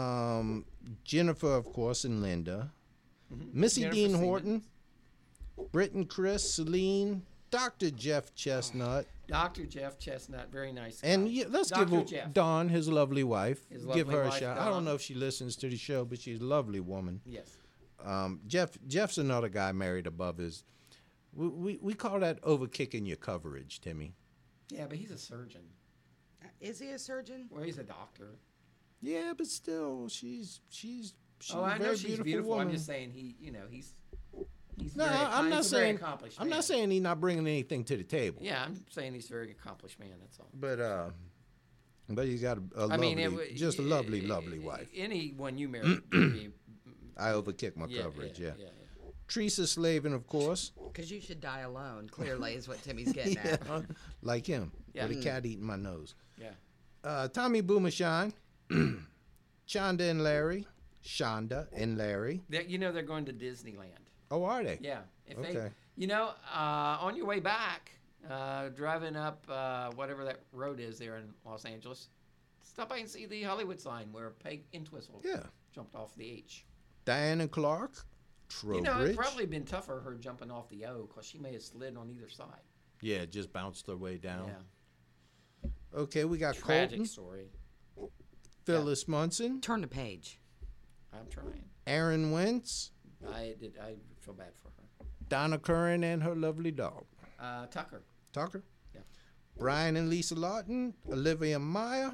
um, Jennifer, of course, and Linda, Missy Jennifer Dean Siemens. Horton, Britton Chris, Celine, Doctor Jeff Chestnut, Doctor Jeff Chestnut, very nice guy. and yeah, let's Doctor give Jeff. Dawn, his lovely wife, His give lovely her a wife, shout. I Dawn. don't know if she listens to the show, but she's a lovely woman. Yes. Um, Jeff Jeff's another guy married above his. We, we we call that overkicking your coverage, Timmy. Yeah, but he's a surgeon. Is he a surgeon? Well, he's a doctor. Yeah, but still, she's she's she's oh, a I very know she's beautiful, beautiful. woman. I'm just saying he, you know, he's he's No, very, I'm he's not a very saying accomplished I'm man. not saying he's not bringing anything to the table. Yeah, I'm saying he's a very accomplished man. That's all. But uh, but you got a, a I lovely, mean, it, w- just a lovely, lovely wife. Anyone you marry, would be- I overkick my yeah, coverage. Yeah. yeah, yeah. Teresa Slavin, of course. Because you should die alone, clearly, is what Timmy's getting at. Yeah, like him. Yeah. With a cat eating my nose. Yeah. Uh, Tommy Boomashine, Shonda and Larry, Shonda and Larry. They're, you know they're going to Disneyland. Oh, are they? Yeah. If Okay. they, you know, uh, on your way back, uh, driving up uh, whatever that road is there in Los Angeles, stop by and see the Hollywood sign where Peg Entwistle Yeah. jumped off the H. Diana Clark, Trowbridge. You know, it's probably been tougher her jumping off the O because she may have slid on either side. Yeah, just bounced her way down. Yeah. Okay, we got Tragic Colton, story. Phyllis Munson, Turn the page. I'm trying. Aaron Wentz, I did. I feel bad for her. Donna Curran and her lovely dog. Uh, Tucker. Tucker. Yeah. Brian and Lisa Lawton, Olivia Meyer,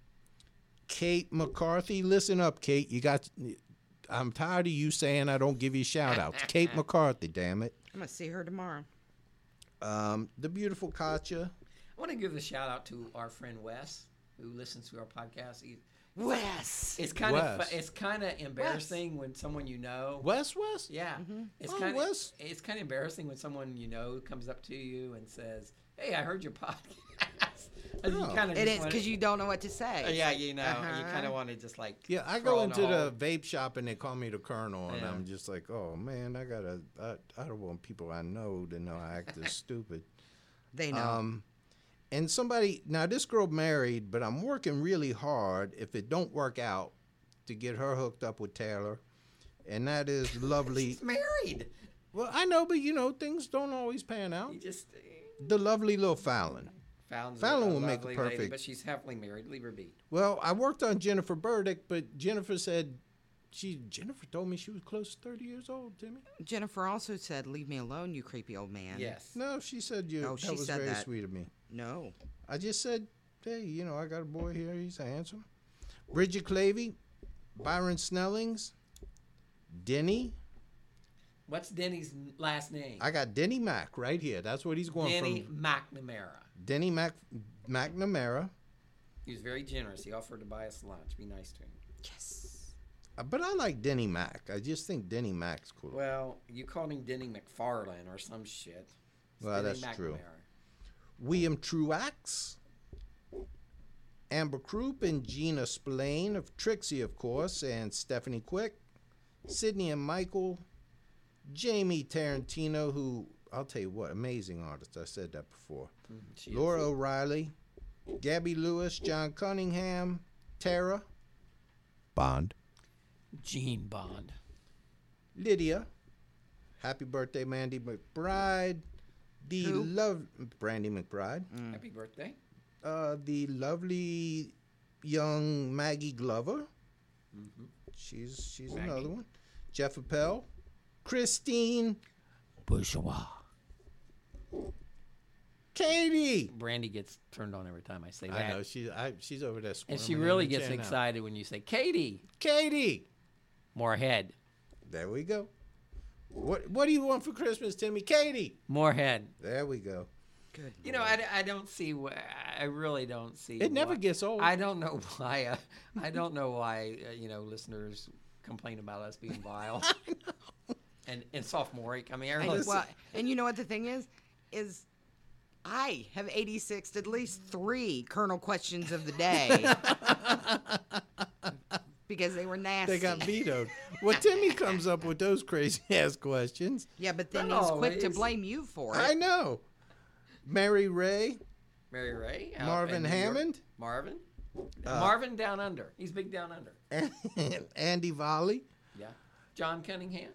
Kate McCarthy. Listen up, Kate. You got. I'm tired of you saying I don't give you shout outs. Kate McCarthy, damn it. I'm going to see her tomorrow. Um, the beautiful Katja. I want to give a shout out to our friend Wes, who listens to our podcast. He, Wes. it's kind of Wes. it's kind of embarrassing when someone you know. West West? Yeah, it's Oh, kind of Wes. it's kind of embarrassing when someone you know comes up to you and says, "Hey, I heard your podcast." And you Oh. kind of It is because you don't know what to say. yeah, you know, you Uh-huh. kind of want to just like Yeah, I throw go in into a the vape shop and they call me the Colonel, and Yeah. I'm just like, oh man, I gotta, I, I don't want people I know to know I act this stupid. They know. Um, and somebody, now this girl married, but I'm working really hard if it don't work out to get her hooked up with Taylor, and that is lovely. She's married. Well, I know, but you know, things don't always pan out. You just uh, The lovely Lil Fallon. found Fallon a will make a lovely lady, perfect- but she's happily married. Leave her be. Well, I worked on Jennifer Burdick, but Jennifer said, she Jennifer told me she was close to thirty years old, Timmy. Jennifer also said, "Leave me alone, you creepy old man." Yes. No, she said you. Oh, that she was said very that. sweet of me. No. I just said, hey, you know, I got a boy here. He's handsome. Bridget Clavey, Byron Snellings, Denny. What's Denny's n- last name? I got Denny Mac right here. That's what he's going Denny from. McNamara. Denny Mac McNamara. He was very generous. He offered to buy us lunch. Be nice to him. Yes. Uh, But I like Denny Mac. I just think Denny Mac's cool. Well, you called him Denny McFarlane or some shit. It's Well, Denny that's true. McNamara. William Truax, Amber Croup and Gina Spillane of Trixie, of course, and Stephanie Quick, Sydney and Michael, Jamie Tarantino, who, I'll tell you what, amazing artist. I said that before. She is. Laura O'Reilly, Gabby Lewis, John Cunningham, Tara, Bond, Gene Bond. Lydia, happy birthday, Mandy McBride, the Who? love, Brandy McBride. Happy birthday. Uh, the lovely young Maggie Glover. She's she's Maggie. another one. Jeff Appel, Christine, Bourgeois. Katie. Brandy gets turned on every time I say that. I know she's I, she's over there And squirming she in really the gets chair now. excited when you say, Katie, Katie. Moorhead. There we go. What what do you want for Christmas, Timmy? Katie. Moorhead. There we go. Good. You know, I, I don't see, wh- I really don't see. It never why- gets old. I don't know why, uh, I don't know why, uh, you know, listeners complain about us being vile. And, and sophomoric. I mean, And, everyone's, well, and you know what the thing is? Is I have eighty-sixed at least three Colonel questions of the day. Because they were nasty. They got vetoed. Well, Timmy comes up with those crazy ass questions. Yeah, but then Not he's quick to always. blame you for it. I know. Mary Ray, Mary Ray. out Marvin in New York. Hammond? Marvin. Uh, Marvin down under. He's big down under. Andy Volley, Yeah. John Cunningham.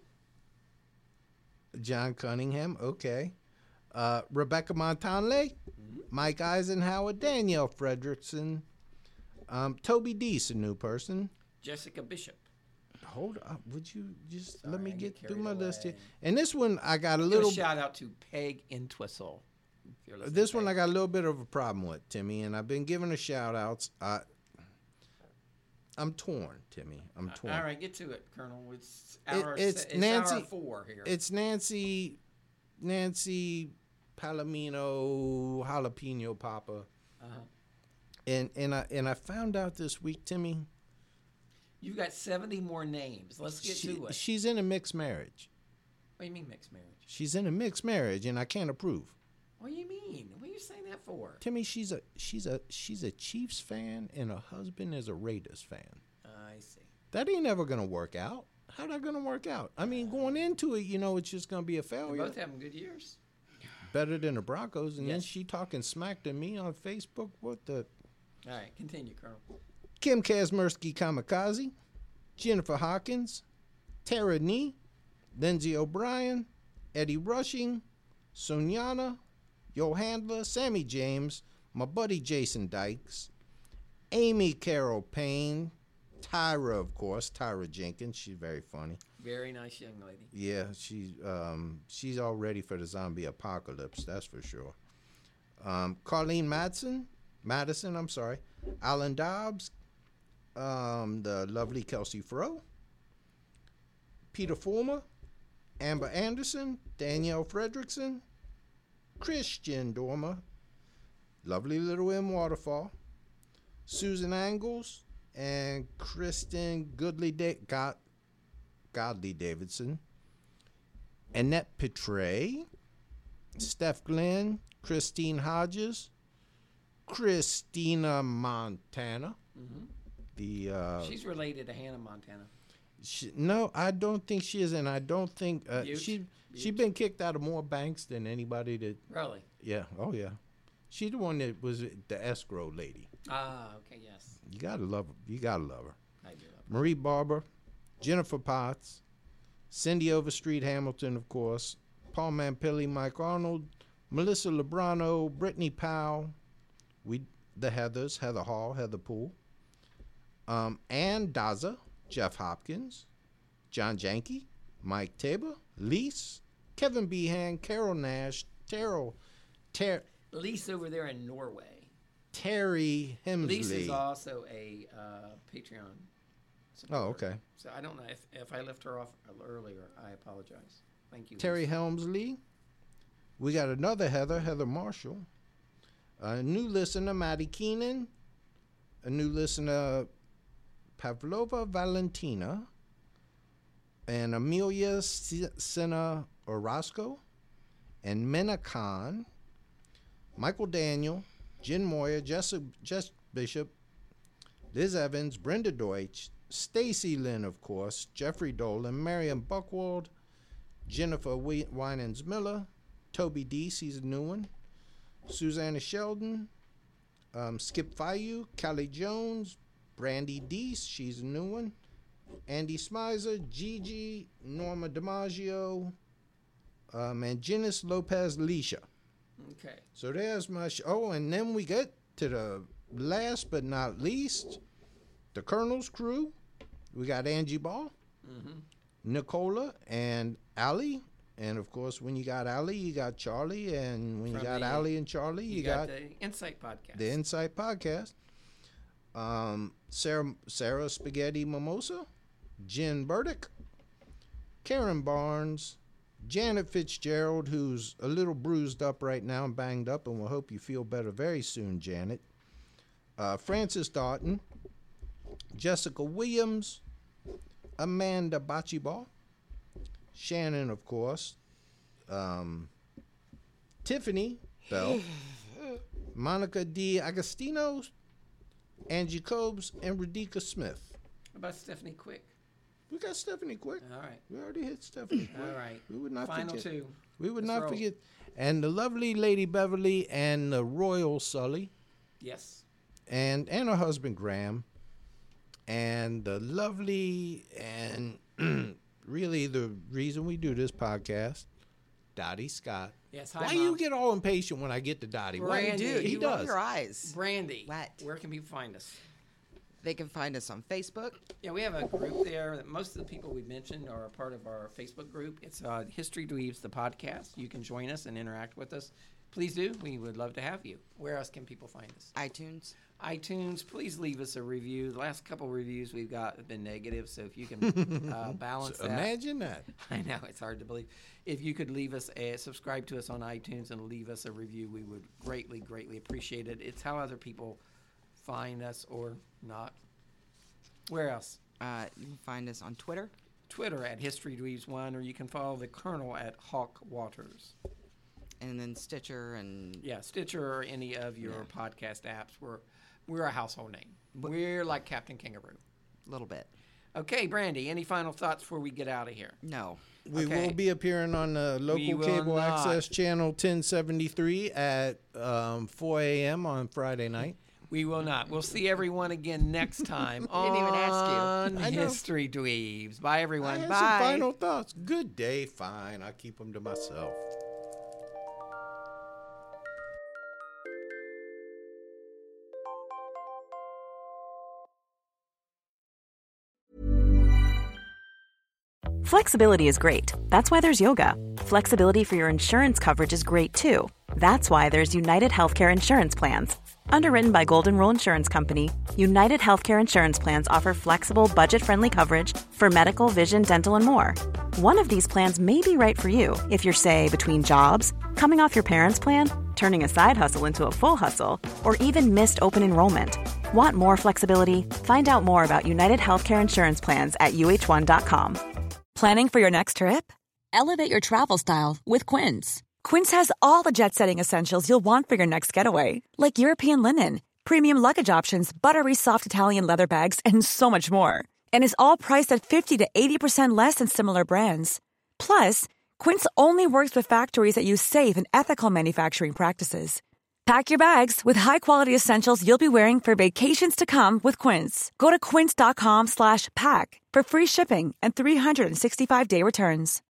John Cunningham, okay. Uh, Rebecca Montanle, Mike Eisenhower, Danielle Fredrickson, um, Toby Deese, a new person. Jessica Bishop. Hold up, would you just let Sorry, me I get get through carried my list here? away. And this one, I got a Give little. a shout out to Peg Entwistle. if you're listening, This one I Peg. got a little bit of a problem with, Timmy, and I've been giving her shout outs. I, I'm torn, Timmy. I'm torn. All right, get to it, Colonel. It's It- hour, it's se- it's Nancy- hour four here. It's Nancy, Nancy Palomino Jalapeno Papa, uh-huh. and and I and I found out this week, Timmy. You've got seventy more names. Let's get she, to it. She's in a mixed marriage. What do you mean mixed marriage? She's in a mixed marriage, and I can't approve. What do you mean? What are you saying that for? Timmy, she's a she's a she's a Chiefs fan, and her husband is a Raiders fan. I see. That ain't never gonna work out. How that gonna work out? I mean, going into it, you know, it's just gonna be a They're failure. both having good years. Better than the Broncos, and then Yes. she talking smack to me on Facebook. What the? All right, continue, Colonel. Kim Kazmersky Kamikaze, Jennifer Hawkins, Tara Nee, Lindsay O'Brien, Eddie Rushing, Sonyana, Yo Handler, Sammy James, my buddy Jason Dykes, Amy Carol Payne, Tyra, of course, Tyra Jenkins. She's very funny. Very nice young lady. Yeah, she's um, she's all ready for the zombie apocalypse. That's for sure. Um, Carlene Madsen, Madison. I'm sorry. Alan Dobbs, um, the lovely Kelsey Froh, Peter Fulmer, Amber Anderson, Danielle Fredrickson, Christian Dormer, lovely Little M Waterfall, Susan Angles, and Kristen Goodley da- God- Godley Davidson, Annette Petray, Steph Glenn, Christine Hodges, Christina Montana. Mm-hmm. The uh, She's related to Hannah Montana. she, no, I don't think she is, and I don't think uh, Butte? she she Butte? been kicked out of more banks than anybody that. Really? Yeah, oh yeah, she's the one that was the escrow lady. Ah, okay, yes. You gotta love her. You gotta love her. I do love Marie Barber, Jennifer Potts, Cindy Overstreet Hamilton, of course, Paul Mampilli, Mike Arnold, Melissa Lebrano, Brittany Powell, we the Heathers, Heather Hall, Heather Poole, um, Ann Daza, Jeff Hopkins, John Janke, Mike Tabor, Lise, Kevin Behan, Carol Nash, Terrell, Ter- Lisa over there in Norway. Terry Hemsley. Lisa's also a uh, Patreon supporter. Oh, okay. So I don't know if, if I left her off earlier. I apologize. Thank you. Terry Lisa. Helmsley. We got another Heather, Heather Marshall. A new listener, Maddie Keenan. A new listener, Pavlova Valentina. And Amelia Sina Orozco. And Mena Khan. Michael Daniel. Jen Moyer, Jess, Jess Bishop. Liz Evans, Brenda Deutsch. Stacy Lynn, of course. Jeffrey Dolan. Marion Buckwald. Jennifer Winans Miller. Toby Deese, he's a new one. Susanna Sheldon. Um, Skip Fayu. Kelly Jones. Brandy Deese, she's a new one. Andy Smizer. Gigi. Norma DiMaggio. Um, and Janice Lopez Leisha. Okay. So there's my sh- oh, and then we get to the last but not least, the Colonel's crew. We got Angie Ball, Mm-hmm. Nicola, and Allie. And of course, when you got Allie, you got Charlie, and when From you got the- Allie and Charlie, you, You, got, got, the Insight podcast. the Insight Podcast. Um, Sarah Sarah Spaghetti Mimosa, Jen Burdick, Karen Barnes, Janet Fitzgerald, who's a little bruised up right now and banged up, and we'll hope you feel better very soon, Janet. Uh, Frances Doughton, Jessica Williams, Amanda Bocchiball, Shannon, of course, um, Tiffany Bell, Monica D. Agostino, Angie Cobes, and Radika Smith. How about Stephanie Quick? We got Stephanie Quick. All right. We already hit Stephanie Quick. All right. We would not Final forget. two. We would Let's not roll. forget. And the lovely Lady Beverly and the Royal Sully Yes. and and her husband Graham and the lovely and really the reason we do this podcast, Dottie Scott. Yes. Hi, Why Mom. you get all impatient when I get to Dottie? Why Brandy. Dude, he you does. roll your eyes. Brandy. What? Where can people find us? They can find us on Facebook. Yeah, we have a group there that most of the people we mentioned are a part of our Facebook group. It's uh, History Dweebs, the podcast. You can join us and interact with us. please do. We would love to have you. Where else can people find us? iTunes. iTunes, please leave us a review. The last couple reviews we've got have been negative, so if you can uh, balance So that. imagine that. I know, it's hard to believe. If you could leave us a, subscribe to us on iTunes and leave us a review, we would greatly, greatly appreciate it. It's how other people find us or not. Where else? Uh, you can find us on Twitter. Twitter at History Dweebs one, or you can follow the Colonel at Hawk Waters. And then Stitcher and... Yeah, Stitcher or any of your yeah. podcast apps. We're, we're a household name. We're like Captain Kangaroo. A little bit. Okay, Brandy, any final thoughts before we get out of here? No. We okay. will be appearing on the local cable not. access channel ten seventy-three at um, four a.m. on Friday night. We will not. We'll see everyone again next time on didn't even ask you. History Dweebs. Bye, everyone. I had Bye. some final thoughts. Good day. Fine. I'll keep them to myself. Flexibility is great. That's why there's yoga. Flexibility for your insurance coverage is great too. That's why there's United Healthcare Insurance Plans. Underwritten by Golden Rule Insurance Company, United Healthcare Insurance Plans offer flexible, budget-friendly coverage for medical, vision, dental, and more. One of these plans may be right for you if you're, say, between jobs, coming off your parents' plan, turning a side hustle into a full hustle, or even missed open enrollment. Want more flexibility? Find out more about United Healthcare Insurance Plans at U H one dot com. Planning for your next trip? Elevate your travel style with Quince. Quince has all the jet-setting essentials you'll want for your next getaway, like European linen, premium luggage options, buttery soft Italian leather bags, and so much more. And is all priced at fifty to eighty percent less than similar brands. Plus, Quince only works with factories that use safe and ethical manufacturing practices. Pack your bags with high-quality essentials you'll be wearing for vacations to come with Quince. Go to quince.com slash pack for free shipping and three sixty-five day returns.